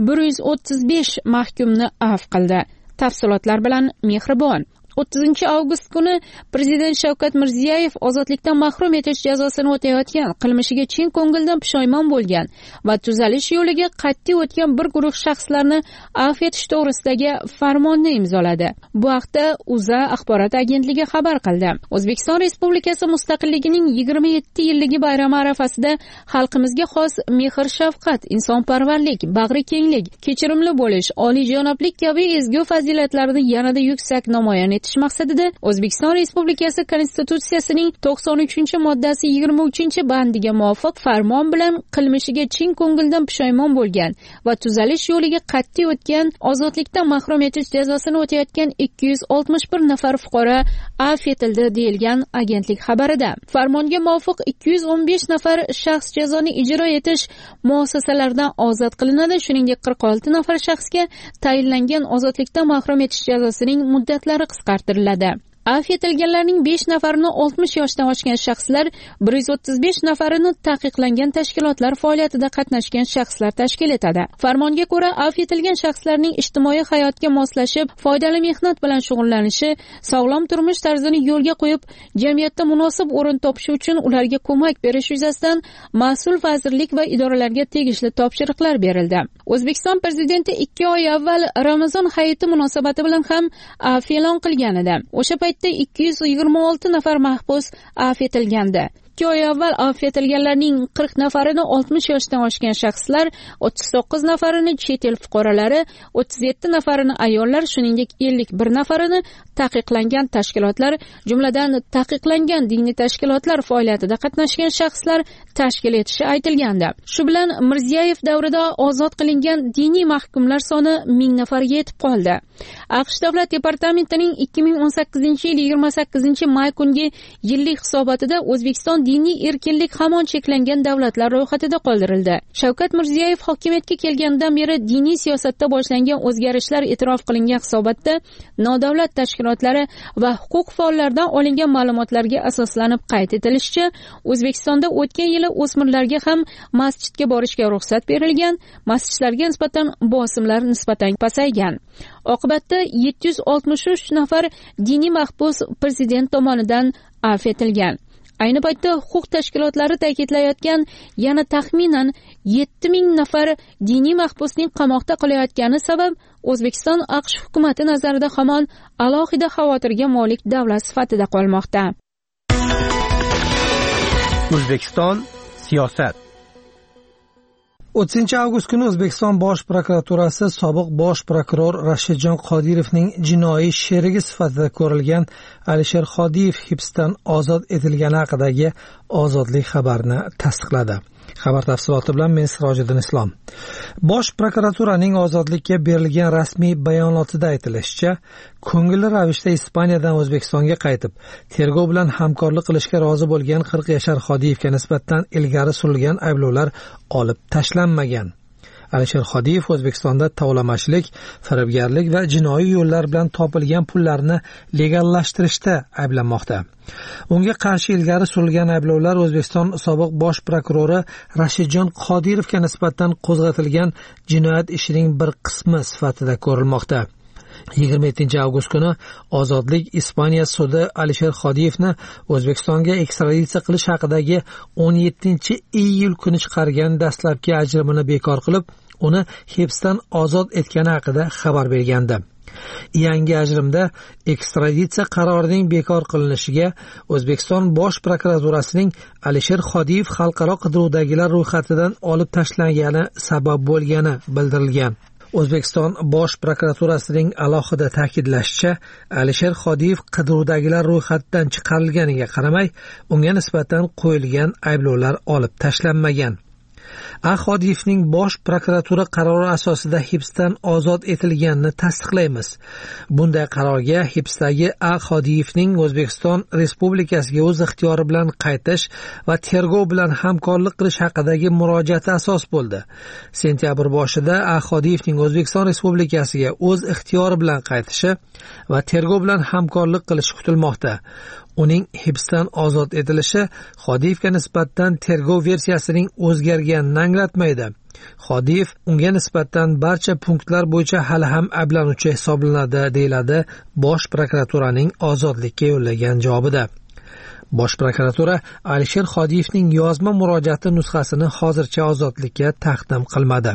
135 mahkumni afv qildi. Tafsilotlar bilan Mehribon. 30 avgust kuni Prezident Shavkat Mirziyoyev ozodlikdan mahrum etish jazosini o'tayotgan, qilmishiga chin ko'ngildan pushaymon bo'lgan va tuzalish yo'liga qat'iy o'tgan bir guruh shaxslarni afv etish to'g'risidagi farmonni imzoladi. Bu haqda O'zA axborot agentligi xabar qildi. O'zbekiston Respublikasi mustaqilligining 27 yilligi bayrami arafasida xalqimizga xos mehr, shafqat, insonparvarlik, bag'ri kenglik, kechirimli bo'lish, oliyjanoblik kabi ezgu fazilatlarni yanada yuksak namoyon maqsadida O'zbekiston Respublikasi Konstitutsiyasining 93-moddasi 23-bandiga muvofiq farmon bilan qilmishiga chin ko'ngildan pushaymon bo'lgan va tuzalish yo'liga qat'iy o'tgan, ozodlikdan mahrum etish jazosini o'tayotgan 261 nafar fuqaro afv etildi, deyilgan agentlik xabarida. Farmonga muvofiq 215 nafar shaxs jazoni ijro etish muassasalaridan ozod qilinadi. Shuningdek, 46 nafar shaxsga tayinlangan ozodlikdan mahrum etish jazosining muddatlari qisqartiriladi. Afv etilganlarning 5 nafarini 60 yoshdan oshgan shaxslar, 135 nafarini taqiqlangan tashkilotlar faoliyatida qatnashgan shaxslar tashkil etadi. Farmonga ko'ra, afv etilgan shaxslarning ijtimoiy hayotga moslashib, foydali mehnat bilan shug'ullanishi, sog'lom turmush tarzini yo'lga qo'yib, jamiyatda munosib o'rin topishi uchun ularga ko'mak berish yuzasidan mas'ul vazirlik va idoralarga tegishli topshiriqlar berildi. O'zbekiston prezidenti 2 oy avval Ramazon hayiti munosabati bilan ham afv e'lon qilgan edi. O'sha paytda 226 nafar mahbus afv etilgandi. 2 oy avval afv etilganlarning 40 nafarini 60 yoshdan oshgan shaxslar, 39 nafarini chet el fuqarolari, 37 nafarini ayollar, shuningdek 51 nafarini taqiqlangan tashkilotlar, jumladan taqiqlangan diniy tashkilotlar faoliyatida qatnashgan shaxslar tashkil etishi aytilgandi. Shu bilan Mirziyoyev davrida ozod qilingan diniy mahkumlar soni 1000 nafarga yetib qoldi. AQSh Davlat departamentining 2018 yil 28 may kungi yillik hisobotida O'zbekiston diniy erkinlik hamon cheklangan davlatlar ro'yxatida qoldirildi. Shavkat Mirziyoyev hokimiyatga kelganidan beri diniy siyosatda boshlangan o'zgarishlar e'tirof qilingan hisobotda nodavlat tashkilotlari va huquq faollaridan olingan ma'lumotlarga asoslanib qayd etilishicha, O'zbekistonda o'tgan yili o'smirlarga ham masjidga borishga ruxsat berilgan, masjidlarga nisbatan bosimlar nisbatan pasaygan. Oqibatda 763 nafar diniy mahbus prezident tomonidan afv etilgan. Ayni paytda huquq tashkilotlari ta'kidlayotgan yana taxminan 7000 nafar diniy mahbusning qamoqda qolayotgani sabab O'zbekiston AQSh hukumati nazarida hamon alohida xavotirga molik davlat sifatida qolmoqda. O'zbekiston siyosat. 30 avgust kuni O'zbekiston Bosh prokuraturasi sobiq bosh prokuror Rashidjon Qodirovning jinoiy sherigi sifatida ko'rilgan Alisher Xodiyev hibsdan ozod etilgani haqidagi ozodlik xabarini tasdiqladi. Xabar tafsiloti bilan men Sirojiddin Islom. Bosh prokuraturaning ozodlikka berilgan rasmiy bayonotida aytilishicha, ko'ngilli ravishda Ispaniyadan O'zbekistonga qaytib, tergov bilan hamkorlik qilishga rozi bo'lgan 40 yashar Xodiyevga nisbatan ilgari surilgan ayblovlar olib tashlanmagan. Alisher Xodiyev O'zbekistonda tovlamachilik, firibgarlik va jinoiy yo'llar bilan topilgan pullarni legallashtirishda ayblanmoqda. Unga qarshi ilgari surilgan ayblovlar O'zbekiston sobiq bosh prokurori Rashidjon Qodirovga nisbatan qo'zg'atilgan jinoyat ishining bir qismi sifatida ko'rilmoqda. 27 avgust kuni Ozodlik Ispaniya sudi Alisher Xodiyevni O'zbekistonga ekstraditsiya qilish haqidagi 17 iyul kuni chiqargan dastlabki ajrimini bekor qilib, uni hibsdan ozod etgani haqida xabar bergandi. Yangi ajrimda ekstraditsiya qarorining bekor qilinishiga O'zbekiston Bosh prokuraturasining Alisher Xodiyev xalqaro qidiruvdagilar ro'yxatidan olib tashlangani sabab bo'lgani bildirilgan. O'zbekiston Bosh prokuraturasining alohida ta'kidlashicha, Alisher Xodiyev qidiruvdagilar ro'yxatdan chiqarilganiga qaramay, unga nisbatan qo'yilgan ayblovlar olib tashlanmagan. Xodiyevning Bosh prokuratura qarori asosida hibsdan ozod etilganini tasdiqlaymiz. Bunday qarorga hibsdagi Xodiyevning O'zbekiston Respublikasiga o'z ixtiyori bilan qaytish va tergov bilan hamkorlik qilish haqidagi murojaati asos bo'ldi. Sentyabr boshida Xodiyevning O'zbekiston Respublikasiga o'z ixtiyori bilan qaytishi va tergov bilan hamkorlik qilishi kutilmoqda. Uning hibsdan ozod etilishi Xodiyevga nisbatan tergov versiyasining o'zgarganini anglatmaydi. Xodiyev unga nisbatan barcha punktlar bo'yicha hali ham ayblanuvchi hisoblanadi, deyiladi Bosh prokuraturaning ozodlikka yo'llagan javobida. Bosh prokuratura Alisher Xodiyevning yozma murojaati nusxasini hozircha ozodlikka taqdim qilmadi.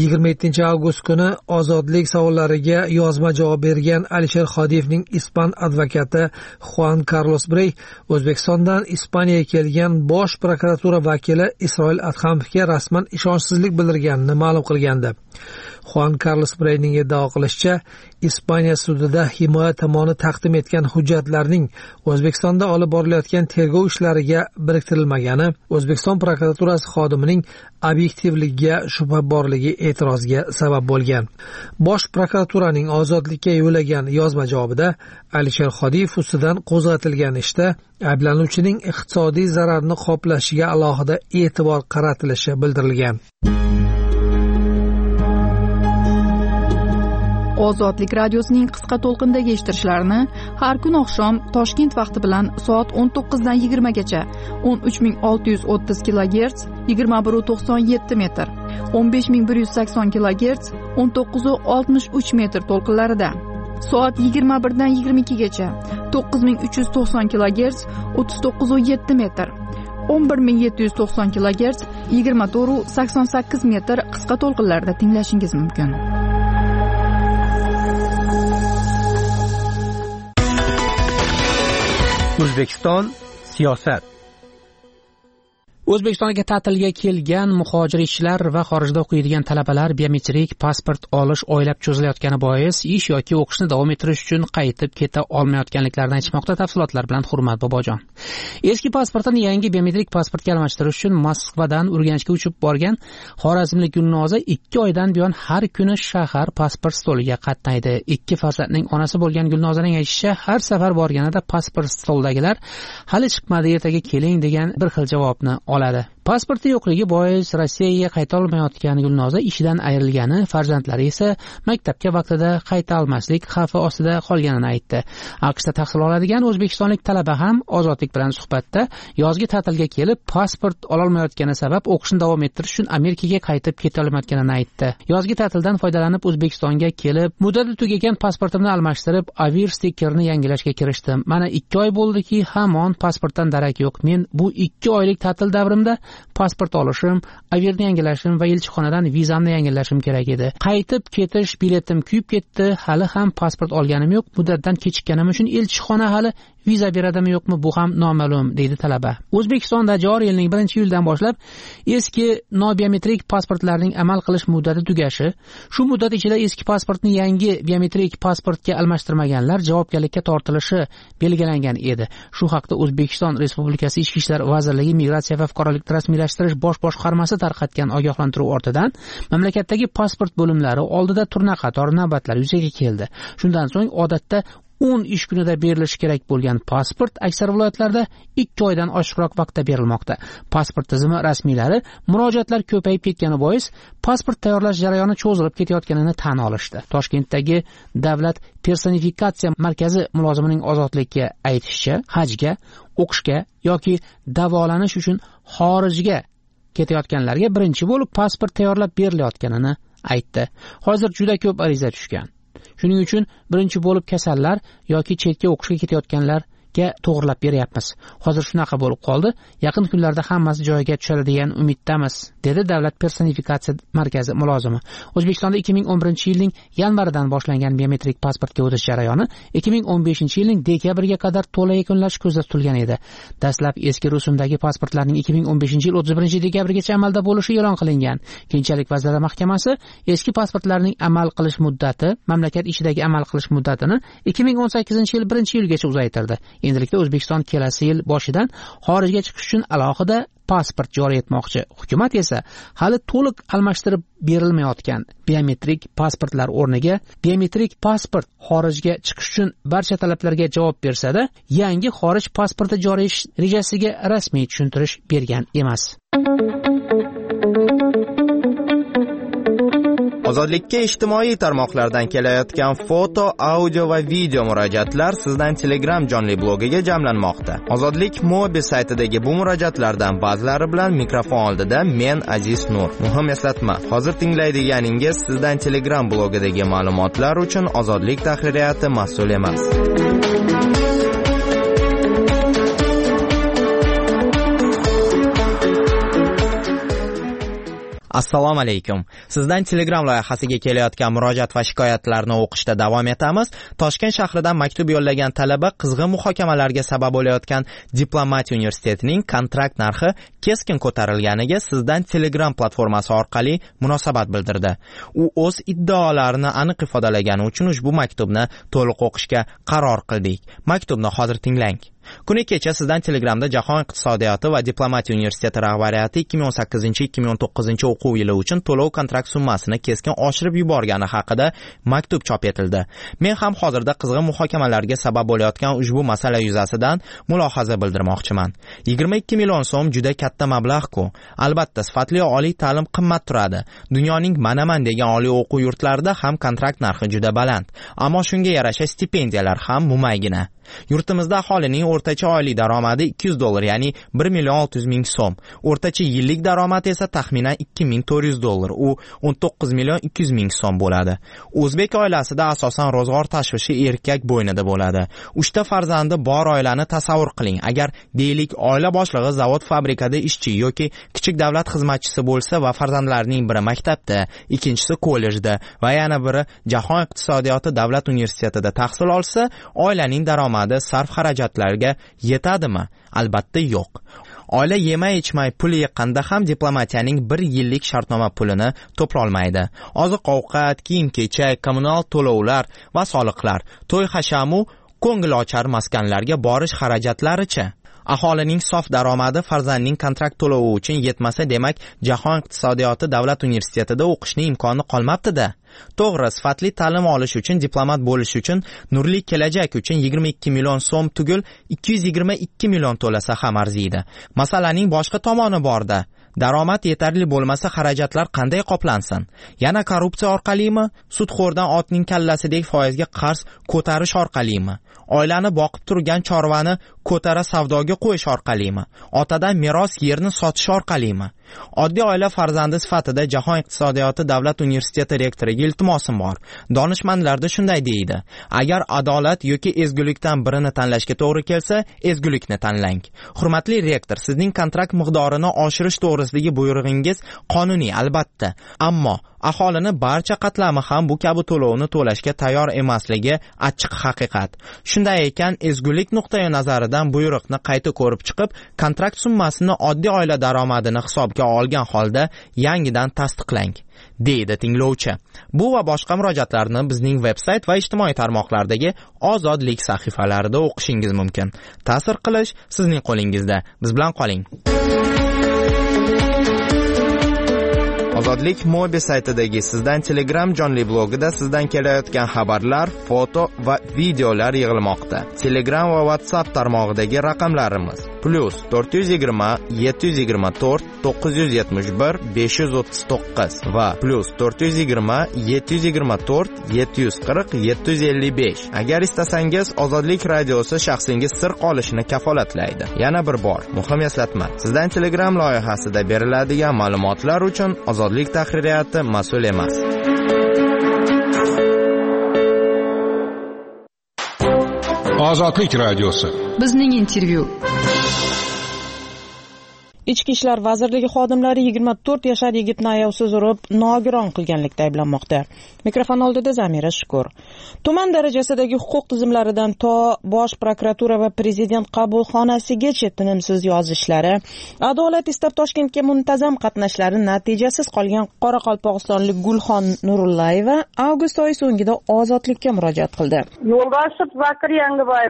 27 avgust kuni ozodlik savollariga yozma javob bergan Alisher Xodiyevning ispan advokati Juan Carlos Brey O'zbekistondan Ispaniyaga kelgan Bosh prokuratura vakili Isroil Adhamovga rasman ishonchsizlik bildirganini ma'lum qilgandi. Juan Carlos Breyning iddao qilishicha, Ispaniya sudida himoya tomoni taqdim etgan hujjatlarning O'zbekistonda olib borilayotgan tergov ishlariga biriktirilmagani O'zbekiston prokuraturasi xodimining obyektivligiga shubha borligi e'tirozga sabab bo'lgan. Bosh prokuraturaning ozodlikka yo'llagan yozma javobida Alisher Xodiyev ustidan qo'zg'atilgan ishda ayblanuvchining iqtisodiy zararni qoplashiga alohida e'tibor qaratilishi bildirilgan. Ozodlik radiosining qisqa to'lqindagi eshittirishlarini har kun oqshom Toshkent vaqti bilan soat 19 dan 20 gacha 13630 kHz 2197 metr, 15180 kHz 1963 metr to'lqinlarida, soat 21 dan 22 gacha 9390 kHz 3907 metr, 11790 kHz 2488 metr qisqa to'lqinlarda tinglashingiz mumkin. O'zbekiston siyosat. O'zbekistonga ta'tilga kelgan muhojir ishchilar va xorijda o'qiydigan talabalar biometrik pasport olish oylab cho'zilayotgani bois ish yoki o'qishni davom ettirish uchun qaytib keta olmayotganliklarini aytishmoqda. Tafsilotlar bilan Hurmat Bobojon. Eski pasportini yangi biometrik pasportga almashtirish uchun Moskvadan Urganchga uchib borgan xorazmlik Gulnoza 2 oydan buyon har kuni shahar pasport stoliga qatnaydi. 2 farzandning onasi bo'lgan Gulnozaning aytishicha, har safar borganida pasport stoldagilar hali chiqmadi, ertaga keling degan bir xil javobni oladi. Pasporti yo'qligi bois Rossiyaga qayta olmayotgan Gulnoza ishidan ayrilgani, farzandlari esa maktabga vaqtida qayta olmaslik xavfi ostida qolganini aytdi. AQShda tahsil oladigan o'zbekistonlik talaba ham Ozodlik bilan suhbatda yozgi ta'tilga kelib pasport ololmayotgani sabab o'qishni davom ettirish uchun Amerikaga qaytib keta olmayotganini aytdi. Yozgi ta'tildan foydalanib O'zbekistonga kelib, muddati tugagan pasportimni almashtirib, Avir stikerni yangilashga kirishdim. Mana 2 oy bo'ldiki, hamon pasportdan darak yo'q. Men bu 2 oylik ta'til davrimda pasport olishim, avirni yangilashim va elchixonadan vizamni yangilashim kerak edi. Qaytib ketish biletim kuyib ketdi, hali ham pasport olganim yo'q. Muddatdan kechikkanim uchun elchixona hali viza beradimi yo'qmi, bu ham noma'lum, deydi talaba. O'zbekistonda joriy yilning 1-iyuldan boshlab eski nobiometrik pasportlarning amal qilish muddati tugashi, shu muddat ichida eski pasportni yangi biometrik pasportga almashtirmaganlar javobgarlikka tortilishi belgilangan edi. Shu haqda O'zbekiston Respublikasi Ichki ishlar vazirligi Migratsiya va fuqarolikni rasmiylashtirish bosh boshqarmasi tarqatgan ogohlantiruv ortidan mamlakatdagi pasport bo'limlari oldida turnaqator navbatlar yuzaga keldi. Shundan so'ng odatda 10 ish kunida berilishi kerak bo'lgan pasport aksar viloyatlarda 2 oydan oshiqroq vaqtda berilmoqda. Pasport tizimi rasmiylari murojaatlar ko'payib ketgani bois pasport tayyorlash jarayoni cho'zilib ketayotganini tan olishdi. Toshkentdagi Davlat personifikatsiya markazi mulozimining Ozodlikka aytishicha, hajga, o'qishga yoki davolanish uchun xorijga ketayotganlarga birinchi bo'lib pasport tayyorlab berilayotganini aytdi. Hozir juda ko'p ariza tushgan. Shuning uchun birinchi bo'lib kasallar yoki chetga o'qishga ketayotganlarga to'g'rilab beryapmiz. Hozir shunaqa bo'lib qoldi. Yaqin kunlarda hammasi joyiga tushadi degan umiddamiz, dedi Davlat personifikatsiya markazi mulozimi. O'zbekistonda 2011-yilning yanvaridan boshlangan biometrik pasportga o'tish jarayoni 2015-yilning dekabriga qadar to'la yakunlash ko'zda tutilgan edi. Dastlab eski rusumdagi pasportlarning 2015-yil 31-dekabrgacha amalda bo'lishi e'lon qilingan. Keyinchalik Vazirlar Mahkamasi eski pasportlarning amal qilish muddati, mamlakat ichidagi amal qilish muddatini 2018-yil 1-iyulgacha uzaytirdi. Endilikda O'zbekiston kelasi yil boshidan xorijga chiqish uchun alohida pasport joriy etmoqchi. Hukumat esa hali to'liq almashtirib berilmayotgan biometrik pasportlar o'rniga biometrik pasport xorijga chiqish uchun barcha talablarga javob bersa-da, yangi xorij pasporti joriy etish rejasiga rasmiy tushuntirish bergan emas. Ozodlikka ijtimoiy tarmoqlardan kelayotgan foto, audio va video murojaatlar sizdan Telegram jonli blogiga jamlanmoqda. Ozodlik Mobi saytidagi bu murojaatlardan ba'zilari bilan mikrofon oldida men Aziz Nur. Muhim eslatma, hozir tinglaydiganingiz sizdan Telegram blogidagi ma'lumotlar uchun Ozodlik tahririyati mas'ul emas. Assalomu alaykum. Sizdan Telegram loyihasiga kelayotgan murojaat va shikoyatlarni o'qishda davom etamiz. Toshkent shahridan maktub yo'llagan talaba qizg'in muhokamalarga sabab bo'layotgan Diplomatiya universitetining kontrakt narxi keskin ko'tarilganiga sizdan Telegram platformasi orqali munosabat bildirdi. U o'z iddaolarini aniq ifodalagani uchun ushbu maktubni to'liq o'qishga qaror qildik. Maktubni hozir tinglang. Kuni kecha sizdan Telegramda Jahon iqtisodiyoti va diplomatiya universiteti rahbariyati 2018-2019 o'quv yili uchun to'lov kontrakt summasini keskin oshirib yuborgani haqida maktub chop etildi. Men ham hozirda qizg'in muhokamalarga sabab bo'layotgan ushbu masala yuzasidan mulohaza bildirmoqchiman. 22 million so'm juda katta mablag'-ku. Albatta, sifatli oliy ta'lim qimmat turadi. Dunyoning manaman degan oliy o'quv yurtlarida ham kontrakt narxi juda baland, ammo shunga yarasha stipendiyalar ham mumaygina. Yurtimizda aholining o'rtacha oylik daromadi $200, ya'ni 1,600,000 so'm. O'rtacha yillik daromad esa taxminan $2,400. U 19,200,000 so'm bo'ladi. O'zbek oilasida asosan ro'zg'or tashvishi erkak bo'ynida bo'ladi. 3 ta farzandi bor oilani tasavvur qiling. Agar deylik oila boshlig'i zavod-fabrikada ishchi yoki kichik davlat xizmatchisi bo'lsa va farzandlarining biri maktabda, ikkinchisi kollejda va yana biri Jahon iqtisodiyoti davlat universitetida tahsil olsa, oilaning daromadi sarf xarajatlarga yetadimi? Albatta yo'q. Oila yemay ichmay pul yiqqanda ham diplomatiyaning 1 yillik shartnoma pulini to'plolmaydi. Oziq-ovqat, kiyim-kechak, kommunal to'lovlar va soliqlar, to'y hashamu ko'ngilochar maskanlarga borish xarajatlaricha. Aholining sof daromadi farzandning kontrakt to'lovi uchun yetmasa, demak, Jahon iqtisodiyoti davlat universitetida o'qishning imkoni qolmabdi-da. To'g'ri, sifatli ta'lim olish uchun, diplomat bo'lish uchun, nurli kelajak uchun 22 million so'm tugul 222 million to'lasa ham arziydi. Masalaning boshqa tomoni bor-da. Daromad yetarli bo'lmasa, xarajatlar qanday qoplansin? Yana korrupsiya orqalimi? Sudxo'rdan otning kallasidek foizga qarz ko'tarish orqalimi? Oilani boqib turgan chorvani ko'tara savdoga qo'yish orqalimi? Otadan meros yerni sotish orqalimi? Oddiy oila farzandi sifatida Jahon iqtisodiyoti davlat universiteti rektoriga iltimosim bor. Donishmandlarda shunday deydi: agar adolat yoki ezgulikdan birini tanlashga to'g'ri kelsa, ezgulikni tanlang. Hurmatli rektor, sizning kontrakt miqdorini oshirish to'g'risidagi buyrug'ingiz qonuniy albatta, ammo aholini barcha qatlami ham bu kabi to'lovni to'lashga tayyor emasligi achchiq haqiqat. Shunday ekan, ezgulik nuqtai nazaridan buyruqni qayta ko'rib chiqib, kontrakt summasini oddiy oila daromadini hisobga olgan holda yangidan tasdiqlang, deydi tinglovchi. Bu va boshqa murojaatlarni bizning veb-sayt va ijtimoiy tarmoqlardagi Ozodlik sahifalarida o'qishingiz mumkin. Ta'sir qilish sizning qo'lingizda. Biz bilan qoling. Ozodlik Mobi saytidagi Sizdan Telegram jonli blogida sizdan kelayotgan xabarlar, foto va videolar yig'ilmoqda. Telegram va WhatsApp tarmog'idagi raqamlarimiz +420 724 971 539 va +420 724 740 755. Agar istasangiz, Ozodlik radiosi shaxsingiz sir qolishini kafolatlaydi. Yana bir bor, muhim eslatma. Sizdan Telegram loyihasida beriladigan ma'lumotlar uchun Ozodlik tahririyati mas'ul emas. Ozodlik radiosi. Bizning intervyu. Ichki ishlar vazirligi xodimlari 24 yashar yigitni ayovsiz urib, nogiron qilganlikda ayblanmoqda. Mikrofon oldida Zamira Shukur. Tuman darajasidagi huquq tizimlaridan to Bosh prokuratura va prezident qabulxonasigacha tinimsiz yozishlari, adolat istab Toshkentga muntazam qatnashlari natijasiz qolgan Qoraqalpog'istonlik Gulxon Nurullayeva avgust oyi so'ngida ozodlikka murojaat qildi. Yo'ldoshov Zakir Yangiboyev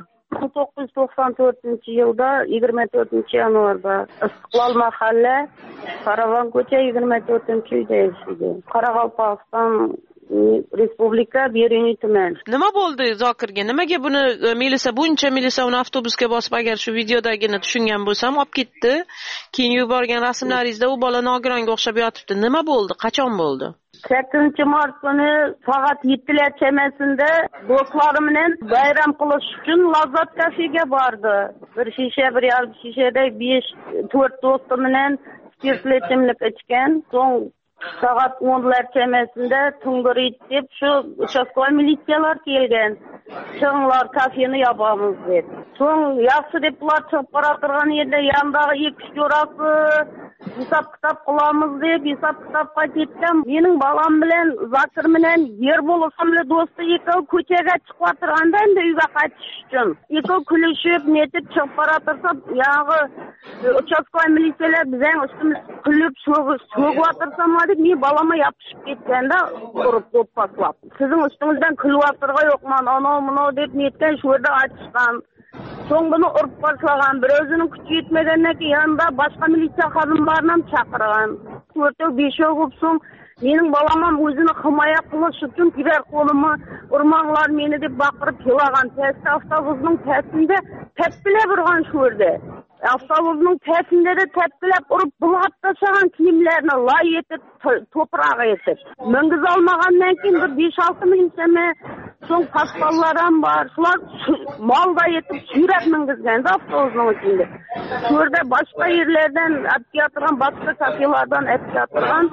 1994-yilda 24-yanvarda Istiqlol mahalla Karavan ko'cha 24-uyda yashagan. Qoraqalpog'iston Respublika Beruniy tuman. Nima bo'ldi Zokirga? Nimaga buni milisa uni avtobusga bosib, agar shu videodagini tushungan bo'lsam, olib ketdi. Keyin yuborgan rasmlaringizda u bola nogironga o'xshab yotibdi. Nima bo'ldi? Qachon bo'ldi? 8-mart kuni soat 7lar chamasida do'stlarim bilan bayram qilish uchun Lazzat kafega bordi. Bir shisha, bir yarim shishada 4 do'stim bilan spirtli ichimlik ichgan. So'ng soat 10lar chamasida Tungurit deb shu uchastkavoy militsiyalar kelgan. Chiqinglar kafeni yopamiz deb. So'ng yaxshi deb ular chiqib bora turgan yerda yandagi 2 jo'rasi hisob kitob qilamiz deb hisob kitobga ketdim. Mening balam bilan Zakir bilan yer bo'lisamli do'sti ikkovi ko'chaga chiqib o'tirganda endi uyga qaytish uchun ikkovi kulishib netib chiqib bora tursa, yog'i uchastkavoy militsiyalar bizning ustimizga kulib so'g'ib o'tirsam deb men balama yopishib ketganda urib to'ppaslab. Sizning ustingizdan kulib o'tirga yo'qman, ana deb netgan shu yerda aytishgan. So'ng buni urib boshlagan. Bir o'zining kuchi yetmagandan keyin yanında boshqa militsiya xodimlarini ham chaqirgan. 4-5 o'g'ib so'ng mening balam ham o'zini himoya qilish uchun birer qo'limni urmanglar meni deb baqirib yig'lagan. Pastda avtobusning pastida tepkilab urgan shu yerda. Avtobusning pastida da tepkilab urib bulg'ab tashlagan kiyimlarni loy etib to'proq etib. Mingiz olmagandan keyin bir 5-6 militsiya so'ng paspallar ham bor. Shular molda yetib surat mingizganda avtobusning ichida. Shu yerda boshqa yerlardan olib boshqa kafelardan olib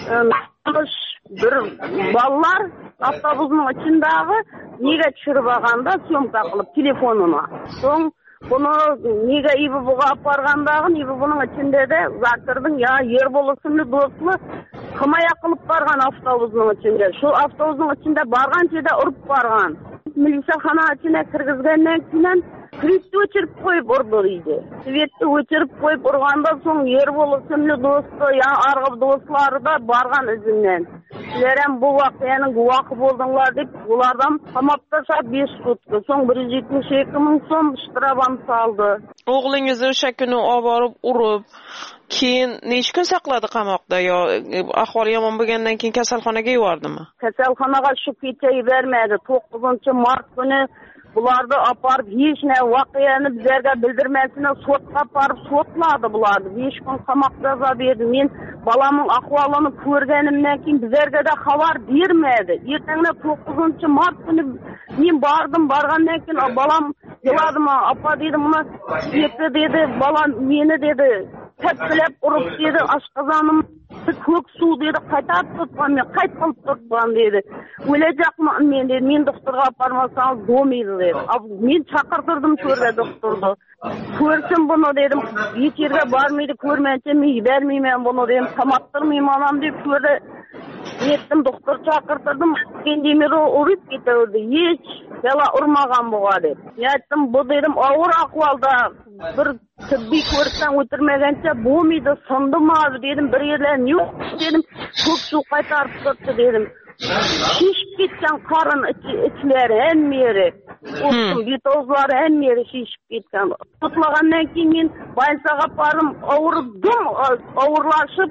bir bolalar avtobusning ichidagi nega tushirib olganda syomka qilib telefonini. So'ng buni nega IBB'ga olib borgandagin, IBB'ning ichida da Zakirning ya yer bo'lisimli do'stli himoya qilib borgan avtobusning ichida. Shu avtobusning ichida borganchada urib borgan. Militsiyaxona ichiga kirgizgandan keyin Svetni o'chirib qo'yib urdi deydi. Svetni o'chirib qo'yib urganda so'ng Erбол ismli do'sti, yana arg'ib do'stlari da borgan izinden. Sizlar ham bu voqeaning guvohi bo'ldinglar deb ulardan qamab tashlab 5 sutka, so'ng 172 ming so'm shtrabam soldi. O'g'lingizni o'sha kuni olib borib urib, keyin necha kun saqladi qamoqda yo ahvoli yomon bo'lgandan keyin kasalxonaga yubordimi? Kasalxonaga shu kecha yubormadi. 9-mart kuni bularni aparib hech ne voqeani bizlarga bildirmasdan sotga aparib sotladi bularni. 5 kun qamoq jazo berdi. Men balamning ahvolini ko'rganimdan keyin bizlarga da xabar bermadi. Ertangda 9-mart kuni men borgandan keyin balam yig'ladimi, "Apa" dedi, "Buni yepti" dedi, "Balam meni" dedi, "Tepkilab urib" dedi, "Ashqazonim ko'k suv" dedi, "Qaytarib tutgan, men qayt qilib turibman" dedi. "O'lajaqman men" dedi, "Men doktorga aparmasangiz bo'lmaydi" dedi. Men chaqirtirdim ko'rga doktorni. "Ko'rsin buni" dedim. "Hech yerga bormaydi, ko'rmancha men bermayman buni" dedim. "Tamattırmayman onam" deb ko'rdi. Yetdim doktor chaqirtirdim. Endi meni urib ketaverdi. Hech bala urmagan buga deb. Aytdim, "Bu" dedim, "Og'ir ahvolda bir tibbiy ko'rikdan o'tirmagancha bo'lmaydi, sindimi" dedim. "Bir yerlar yo'q" dedim. "Ko'k suv qaytarib turibdi" dedim. Şişip ketgan qorin ichlari hamma yeri. O'tdim, betozlari hamma yeri shishib ketgan. Tutlagandan keyin men больницаga bordim, og'irdim, og'irlashib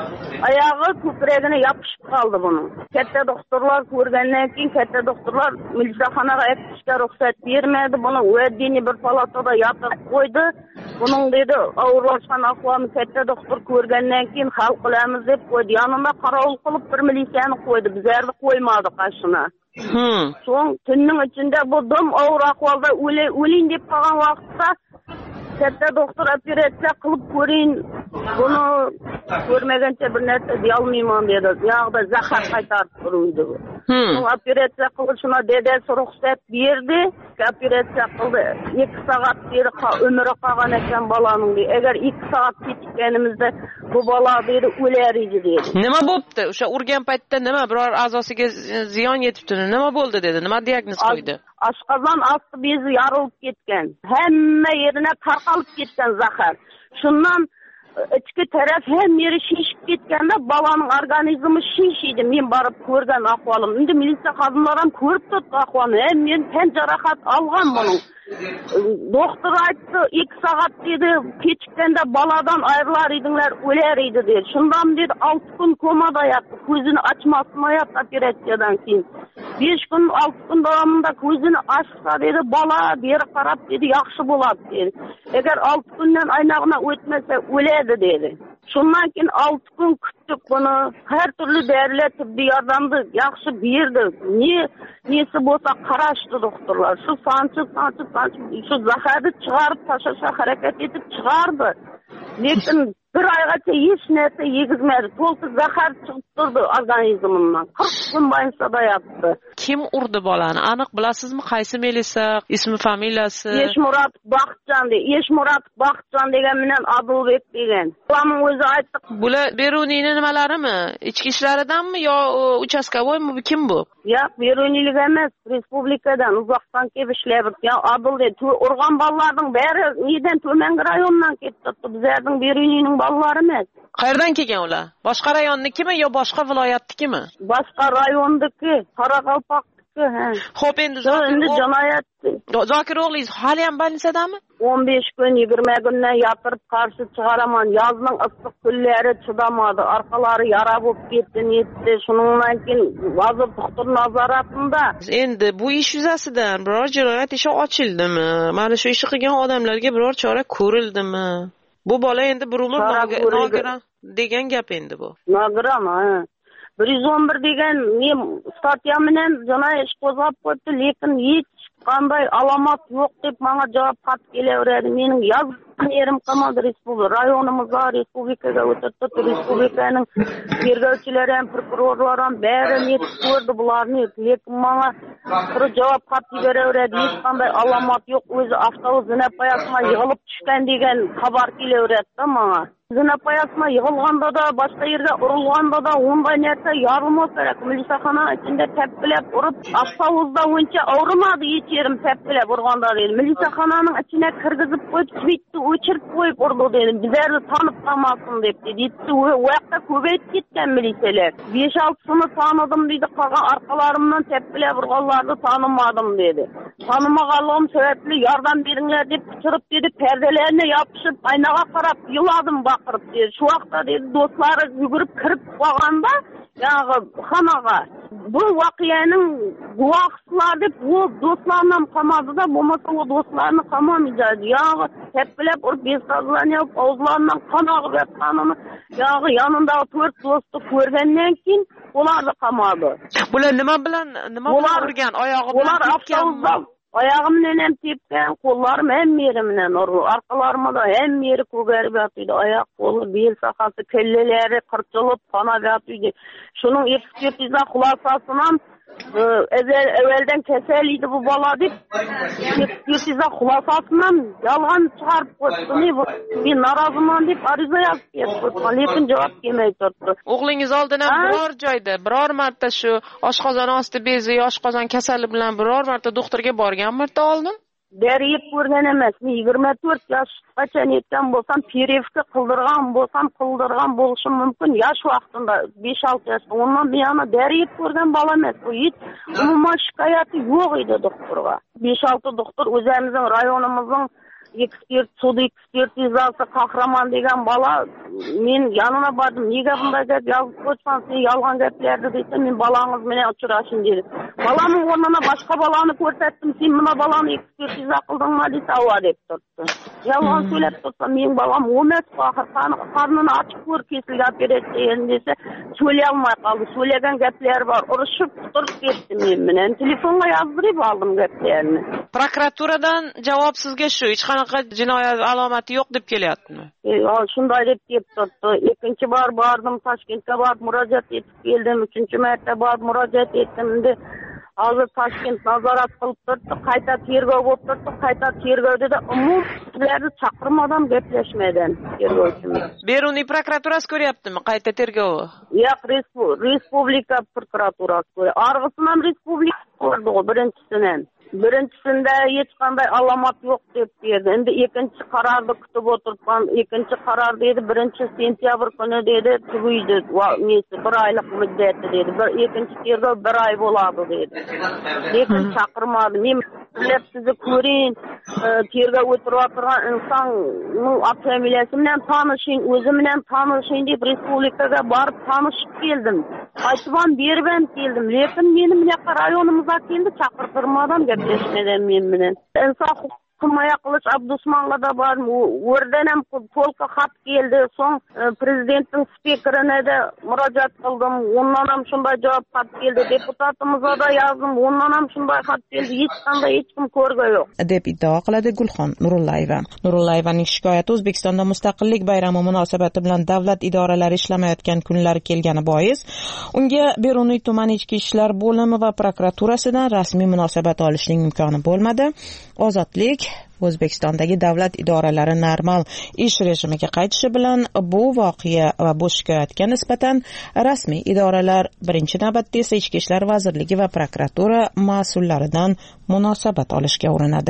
oyog'i ko'kragini yopishib qoldi buning. Katta doktorlar ko'rgandan keyin katta doktorlar militsaxonaga yotishga ruxsat bermadi. Buni o'rdini bir palatada yotib qo'ydi. Buning dedi, og'irlashgan ahvolini katta doktor ko'rgandan keyin hal qilamiz deb qo'ydi. Yanında qarovul qilib bir militsiyani qo'ydi. Bizlarni qo'ymadi qashina. So'ng tunning ichida bu dom og'ir ahvolda o'ling deb qolgan vaqtda katta doktor operatsiya qilib ko'ring, buni ko'rmagancha bir narsa deya olmayman dedi. Yo'qda zahar qaytarib turuvdi. Operatsiya qilishini dedasi ruxsat berdi. Operatsiya qildi. 2 soat beri umri qolgan ekan bolaning. Agar 2 soat kechikkanimizda bu bola dedi o'lar edi dedi. Nima bo'pti? O'sha urgan paytda nima biror a'zosiga ziyon yetibdimi? Nima bo'ldi dedi? Nima diagnoz qo'ydi? Ashqazon osti bezi yorilib ketgan. Hamma yerine tarqalib ketgan zahar. Shundan ichki taraf ham yeri shishib ketganda bolaning organizmi shishidi. Men borib ko'rgan ahvolim. Endi militsiya xodimlari ham ko'rib turibdi ahvolni. Men tan jarohat olgan buning. Doktor aytdi 2 soat dedi kechikganda boladan ayrilar edinglar, o'lar edi dedi. Shundan dedi 6 kun komada yotdi. Ko'zini ochmasdan yotdi operatsiyadan keyin. 5 kun 6 kun davomida ko'zini ochsa dedi bola beri qarab dedi yaxshi bo'ladi dedi. Agar 6 kundan aynog'ina o'tmasa o'ladi dedi. Shundan keyin 6 kun kutdik buni. Har turli dorilar tibbiy yordamni yaxshi berdi. Nesi bo'lsa qarashdi doktorlar. Shu sanchi shu zaharni chiqarib tashlashga harakat etib chiqardi. Lekin bir oygacha hech narsa yegizmadi. To'liq zahar chiqib turdi organizmimdan. 40 kun больницада yotdi. Kim urdi bolani? Aniq bilasizmi? Qaysi milisa, ismi, familiyasi? Eshmurat Baxtjon degan bilan Adilbek degan. Bolamning o'zi aytdi. Bular Beruniyning nimalarimi? Ichki ishlaridanmi yo uchastkavoymi? Kim bu? Yo'q, Beruniylik emas, respublikadan uzoqdan kelib ishlayapti. Adilbek urgan bolalarning bari nidan To'mangi rayondan ketdi. Bizlarning Beruniyning bolalari emas. Qayerdan kelgan ular? Boshqa rayonnikimi yo boshqa viloyatnikimi? Boshqa rayonniki, Qoraqalpoqniki, ha. Xo'p, endi jinoyat. Zokir o'g'lingiz hali ham больницадami? 15 kun 20 kundan yotirib qarshi chiqaraman. Yozning issiq kunlari chidamadi. Orqalari yara bo'lib ketdi, netdi. Shuningdan keyin vazir doktor nazoratida. Endi bu ish yuzasidan biror jinoyat ishi ochildimi? Mana shu ishni qilgan odamlarga biror chora ko'rildimi? Bu bola endi bir umr nogiron degan gap endi bu. Nogiron, ha. 111 degan men statya bilan jinoyat ish qo'zg'ab qo'ydi, lekin hech qanday alomat yo'q deb menga javob xat kelaveradi. Mening yozgan yerim qamaldi rayonimizga, respublikaga o'tdi. Respublikaning tergovchilari ham, prokurorlar ham bari net ko'rdi bularni, lekin menga bir javob xat beraveradi. Hech qanday alomat yo'q. O'zi avtobus zinab qo'yasima yig'ilib tushgan degan xabar kelaveradi menga. Zinapoyasma yig'ilganda da, boshqa yerga urilganda da unday narsa yorilmas kerak. Milisaxona ichida tepkilab urib, avtobusda uncha og'rimadi, hech yerim tepkilab urganda deydi. Milisaxonaning ichine kirgizib qo'yib, svitni o'chirib qo'yib urdi deydi. Bizlarni tanib qolmasin deb dedi. U vaqtda ko'payib ketgan milisalar. 5-6sini tanidim deydi, qolgan orqalarimdan tepkilab urganlarni tanimadim dedi. Tanımağanlığım sebepli yardım beringlar deb qichirib dedi, perdelerine yapışıp aynaga qarab yuladım baqirib dedi. Şu vaqtda dedi, do'stlari yugurib kirib qolganda, ya'ni xonaga bu voqeaning guvohlar deb bu do'stlarni qamadi da, bo'lmasa o do'stlarni qamamaydi. Ya'ni tepkilab urib bezqazlanib o'zlarining qon og'ib yotganini, ya'ni yanındagi 4 do'stni ko'rgandan keyin ularni qamadi. Bular nima bilan urgan? Oyog'i bilan avtobusda oyog'imdan ham tepgan, qo'llarim ham yerimdan urdi. Orqalarimda ham yeri ko'garib yotdi. Oyoq, qo'li, bel sohasi, kellalari qirchilib, qonab yotdi. Shuning ekspertiza xulosasidan evvelden keseliydi bu bala deb ekspertiza xulosasidan yolg'on chiqarib qo'ydi. Men noroziman deb ariza yozib ketdim, lekin javob kelmay turibdi. O'g'lingiz oldin ham biror marta shu oshqozon osti bezi, oshqozon kasali bilan biror marta doktorga borganmi oldin? Deriyip ko'rgan emas. 24 yoshgacha netgan bo'lsam, perevka qildirgan bo'lishim mumkin. Yosh vaqtimda 5-6 yoshda. Ondan buyona deriyip ko'rgan bola emas. Bu hech umuman shikoyati yo'q edi doktorga. 5-6 doktor o'zimizning rayonimizning sud ekspertizasi qahramon degan bola, men yanına bordim. Nega bunday gap yozib qo'ysan, sen yolg'on gaplarni desa, men balangiz bilan uchrashim dedi. Balaning o'rnina boshqa balani ko'rsatdim. Sen buna balani ekspertiza qildingmi desa, "Ava" deb turibdi. Yolg'on so'lab tursa, men balam o'mas, qarnini ochib ko'r, kesilgan operatsiya desa, so'lay olmay qoldi. So'lagan gaplar bor. Urushib turib ketdi men bilan. Telefonga yozdirib oldim gaplarni. Prokuraturadan javob sizga shu, hech qanaqa jinoyat alomati yo'q deb kelyaptimi? Shunday deb turibdi. Ikkinchi bor bordim, Toshkentga borib murojaat etib keldim. 3-marta borib murojaat etdim. Hozir Toshkent nazorat qilib turibdi, qayta tergov bo'lib turibdi, qayta tergovda da umumlarni chaqirmadan gaplashmadan tergovchimiz. Beruniy prokuraturasi ko'ryaptimi qayta tergovi? Yo'q, respublika prokuraturasi ko'ryapti. Arg'iston ham respublika ko'rdi, birinchisida hech qanday alomat yo'q deb berdi. Endi ikkinchi qarorni kutib o'tiribman. Ikkinchi qaror dedi, 1-sentyabr kuni dedi, tugaydi. Nesi 1 oylik muddati dedi. Ikkinchi tergov 1 oy bo'ladi dedi. Lekin chaqirmadi. Men bilib sizni ko'ring, tergov o'tirib o'tirgan insonning familiyasi bilan tanishing, o'zi bilan tanishing deb respublikaga borib tanishib keldim. Aytibam berib ham keldim. Lekin meni bunaqa rayonimizga keldi, chaqirtirmadan gaplashmadan men bilan. Inson himoya qilish Abdusmonga da bor. O'rdan ham polka xat keldi. So'ng prezidentning spikerine de murojaat qildim. Ondan ham shunday javob xat keldi. Deputatimizga da yozdim. Ondan ham shunday xat keldi. Hech kim ko'rgan yo'q deb iddao qiladi Gulxon Nurullayeva. Nurullayevaning shikoyati O'zbekistonda Mustaqillik bayrami munosabati bilan davlat idoralari ishlamayotgan kunlar kelgani bois unga Beruniy tuman ichki ishlar bo'limi va prokuraturasidan rasmiy munosabat olishning imkoni bo'lmadi. Ozodlik O'zbekistondagi davlat idoralari normal ish rejimiga qaytishi bilan bu voqea va bu shikoyatga nisbatan rasmiy idoralar, birinchi navbatda esa Ichki ishlar vazirligi va prokuratura mas'ullaridan munosabat olishga urinadi.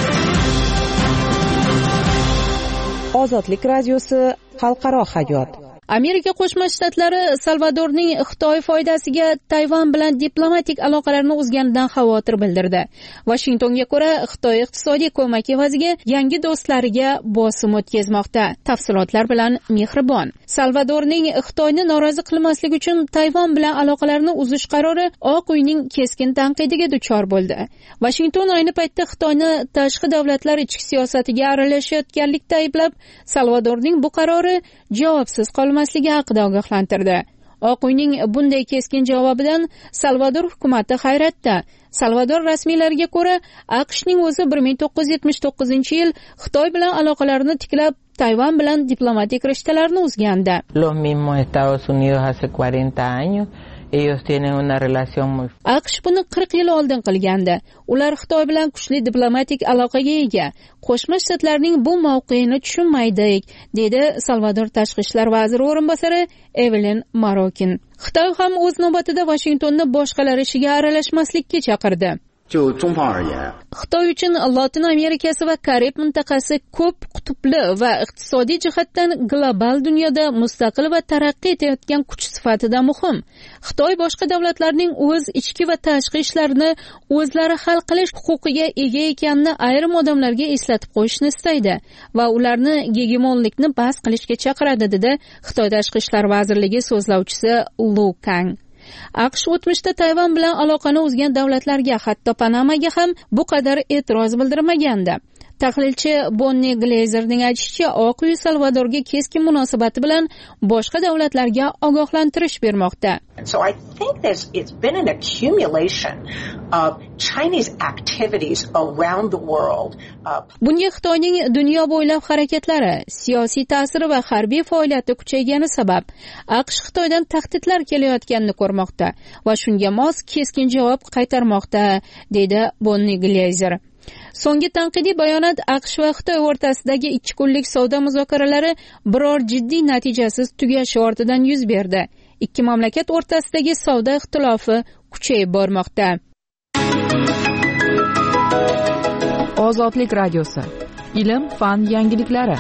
Ozodlik radiosi xalqaro hayot. Amerika Qo'shma Shtatlari Salvadorning Xitoy foydasiga Tayvan bilan diplomatik aloqalarni uzganidan xavotir bildirdi. Washingtonga ko'ra, Xitoy iqtisodiy ko'mak evaziga yangi do'stlariga bosim o'tkazmoqda. Tafsilotlar bilan Mehribon. Salvadorning Xitoyni norozi qilmaslik uchun Tayvan bilan aloqalarni uzish qarori Oq uyning keskin tanqidiga duchor bo'ldi. Washington ayni paytda Xitoyni tashqi davlatlar ichki siyosatiga aralashayotganlikda ayblab, Salvadorning bu qarori javobsiz qolmasligi haqida ogohlantirdi. Oq uyning bunday keskin javobidan Salvador hukumati hayratda. Salvador rasmiylariga ko'ra, AQShning o'zi 1979-yil Xitoy bilan aloqalarini tiklab, Tayvan bilan diplomatik rishtalarni uzgandi. Los mismos Estados Unidos hace 40 años ellos tienen una relación muy. AQSh buni 40 yil oldin qilgandi. Ular Xitoy bilan kuchli diplomatik aloqaga ega. Qo'shma Shtatlarning bu mavqeini tushunmaydik, dedi Salvador tashqi ishlar vaziri o'rinbosari Evelyn Marokin. Xitoy ham o'z navbatida Vashingtonni boshqalar ishiga aralashmaslikka chaqirdi. Xitoy uchun Lotin Amerikasi va Karib mintaqasi ko'p qutbli va iqtisodiy jihatdan global dunyoda mustaqil va taraqqiy etayotgan kuch sifatida muhim. Xitoy boshqa davlatlarning o'z ichki va tashqi ishlarini o'zlari hal qilish huquqiga ega ekanini ayrim odamlarga eslatib qo'yishni istaydi va ularni gegemonlikni bas qilishga chaqiradi, dedi Xitoy tashqi ishlar vazirligi so'zlovchisi Lu Kang. AQSh o'tmishda Tayvan bilan aloqani uzgan davlatlarga, hatto Panamaga ham bu qadar e'tiroz bildirmagandi. Tahlilchi Bonni Glazerning aytishicha, Oq uy Salvadorga keskin munosabati bilan boshqa davlatlarga ogohlantirish bermoqda. So I think it's been an accumulation of Chinese activities around the world. Bunga Xitoyning dunyo bo'ylab harakatlari, siyosiy ta'siri va harbiy faoliyati kuchaygani sabab. AQSh Xitoydan tahdidlar kelayotganini ko'rmoqda va shunga mos keskin javob qaytarmoqda, dedi Bonni Glazer. So'nggi tanqidiy bayonot AQSh va Xitoy o'rtasidagi 2 kunlik savdo muzokaralari biror jiddiy natijasiz tugashi ortidan yuz berdi. Ikki mamlakat o'rtasidagi savdo ixtilofi kuchayib bormoqda. Ozodlik radiosi. Ilm, fan yangiliklari.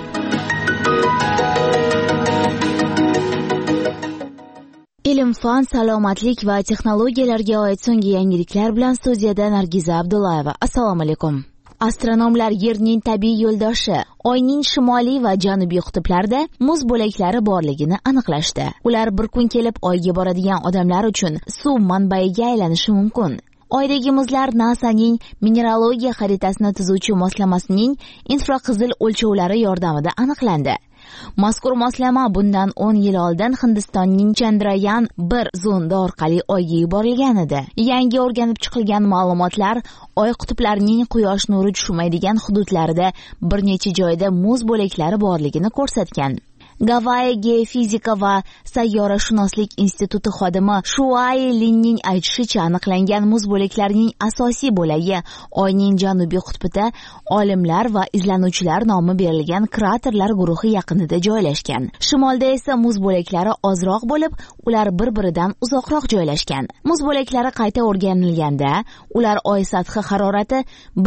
Ilm, fan, salomatlik va texnologiyalarga oid so'nggi yangiliklar bilan studiyada Nargiza Abdullayeva. Assalomu alaykum. Astronomlar Yerning tabiiy yo'ldoshi, Oyning shimoliy va janubiy qutblarida muz bo'laklari borligini aniqlashdi. Ular bir kun kelib Oyga boradigan odamlar uchun suv manbaiga aylanishi mumkin. Oydagi muzlar NASAning mineralogiya xaritasini tuzuvchi moslamasining infraqizil o'lchovlari yordamida aniqlandi. Mazkur moslama bundan 10 yil oldin Hindistonning Chandrayaan 1 zonda orqali Oyga yuborilgan edi. Yangi o'rganib chiqilgan ma'lumotlar Oy qutblarining quyosh nuri tushmaydigan hududlarida bir necha joyda muz bo'laklari borligini ko'rsatgan. Gavayi geofizika va sayyorashunoslik instituti xodimi Shuai Linning aytishicha, aniqlangan muz bo'laklarining asosiy bo'lagi Oyning janubiy qutbida olimlar va izlanuvchilar nomi berilgan kraterlar guruhi yaqinida joylashgan. Shimolda esa muz bo'laklari ozroq bo'lib, ular bir-biridan uzoqroq joylashgan. Muz bo'laklari qayta o'rganilganda, ular Oy sathi harorati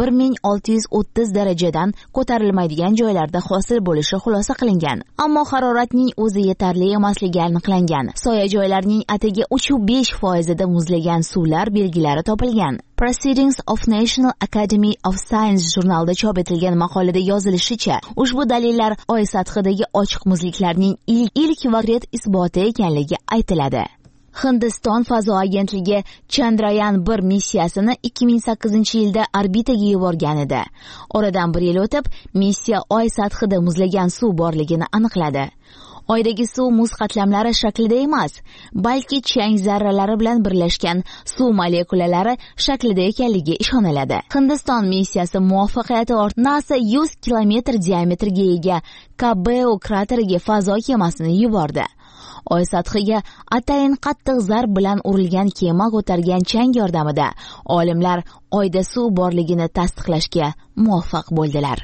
1630 darajadan ko'tarilmaydigan joylarda hosil bo'lishi xulosa qilingan. Ammo haroratning o'zi yetarli emasligi aniqlangan. Soya joylarning atigi 3-5% muzlagan suvlar belgilari topilgan. Proceedings of National Academy of Science jurnalida chop etilgan maqolada yozilishicha, ushbu dalillar Oy sathidagi ochiq muzliklarning ilk va ret isboti ekanligi aytiladi. Hindiston fazo agentligi Chandrayaan 1 missiyasini 2008-yilda orbitaga yuborgan edi. Oradan 1 yil o'tib, missiya Oy sathida muzlagan suv borligini aniqladi. Oydagi suv muz qatlamlari shaklida emas, balki chang zarralari bilan birlashgan suv molekulalari shaklida ekanligiga ishoniladi. Hindiston missiyasi muvaffaqiyati ortidan NASA 100 kilometr diametrga ega Kabeo krateriga fazo kemasini yubordi. Oy sathiga atayin qattiq zarb bilan urilgan kema ko'targan chang yordamida olimlar Oyda suv borligini tasdiqlashga muvaffaq bo'ldilar.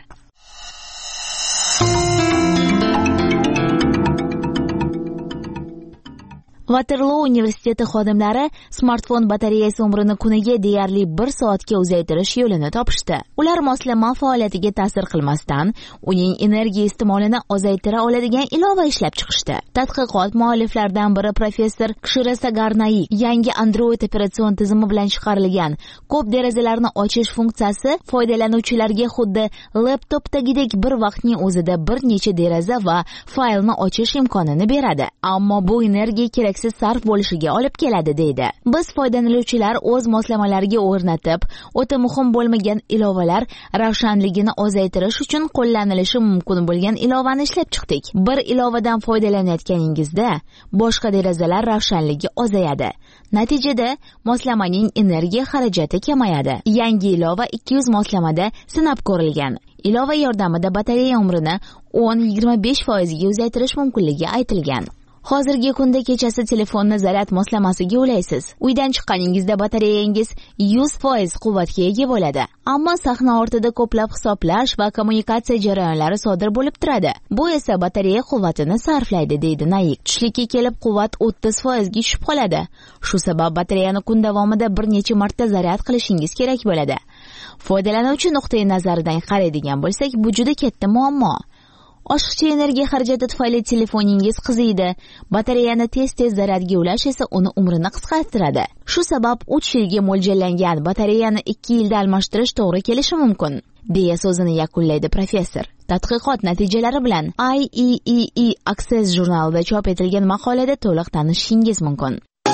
Waterloo universiteti xodimlari smartfon batareyasi umrini kuniga deyarli 1 soatga uzaytirish yo'lini topishdi. Ular moslama faoliyatiga ta'sir qilmasdan, uning energiya iste'molini ozaytira oladigan ilova ishlab chiqishdi. Tadqiqot mualliflaridan biri professor Kshira Sagarnai yangi Android operatsion tizimi bilan chiqarilgan ko'p derazalarni ochish funksiyasi foydalanuvchilarga xuddi laptopdagidek bir vaqtning o'zida bir necha deraza va faylni ochish imkonini beradi. Ammo bu energiya keraksiz sarf bo'lishiga olib keladi, deydi. Biz foydalanuvchilar o'z moslamalariga o'rnatib, o'ta muhim bo'lmagan ilovalar ravshanligini ozaytirish uchun qo'llanilishi mumkin bo'lgan ilovani ishlab chiqdik. Bir ilovadan foydalanayotganingizda boshqa derazalar ravshanligi ozayadi. Natijada moslamaning energiya xarajati kamayadi. Yangi ilova 200 moslamada sinab ko'rilgan. Ilova yordamida batareya umrini 10-25% ga uzaytirish mumkinligi aytilgan. Hozirgi kunda kechasi telefonni zaryad moslamasiga ulaysiz. Uydan chiqqaningizda batareyangiz 100% quvvatga ega bo'ladi. Ammo sahna ortida ko'plab hisoblash va kommunikatsiya jarayonlari sodir bo'lib turadi. Bu esa batareya quvvatini sarflaydi, deydi Naik. Tushlikka kelib quvvat 30% ga tushib qoladi. Shu sabab batareyani kun davomida bir necha marta zaryad qilishingiz kerak bo'ladi. Foydalanuvchi nuqtai nazaridan qaraydigan bo'lsak, bu juda katta muammo. Oshiqcha energiya xarajati tufayli telefoningiz qiziydi. Batareyani tez-tez zaryadga ulash esa uni umrini qisqartiradi. Shu sabab 3 yilga mo'ljallangan batareyani 2 yilda almashtirish to'g'ri kelishi mumkin, deya so'zini yakunlaydi professor. Tadqiqot natijalari bilan IEEE Access jurnalida chop etilgan maqolada to'liq tanishishingiz mumkin.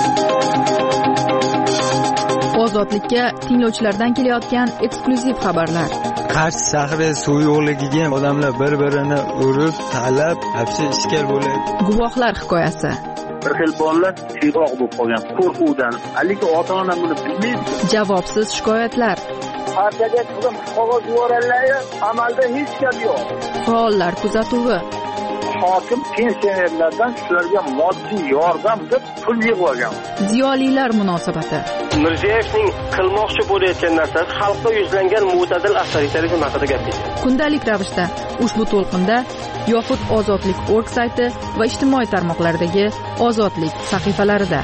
Ozodlikka tinglovchilardan kelayotgan eksklyuziv xabarlar. Qarshi shahri suv yo'qligiga odamlar bir-birini urib, talab, hapsi ishkal bo'ladi. Guvohlar hikoyasi. Bir xil bolalar siyg'oq bo'lib qolgan qo'rquvdan, lekin ota-ona buni bilmaydi. Javobsiz shikoyatlar. Partiyaga qizim qog'oz yuborganlar, amalda hech gap yo'q. Faollar kuzatuvi. Hokim pensionerlardan shularga moddiy yordam deb pul yig'ib olgan. Ziyolilar munosabati. Mirziyoyevning qilmoqchi bo'layotgan narsasi xalqqa yuzlangan mo'tadil avtoritarizm haqida gapirdi. Kundalik ravishda ushbu to'lqinda yoxud ozodlik.org sayti va ijtimoiy tarmoqlardagi ozodlik sahifalarida.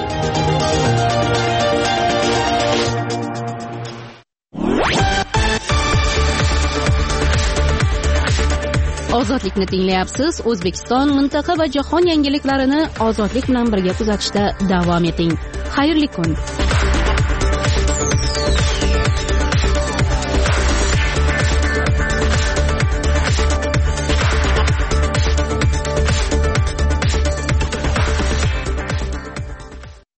Ozodlikni tinglayapsiz. O'zbekiston, mintaqa va jahon yangiliklarini ozodlik bilan birga kuzatishda davom eting. Xayrli kun.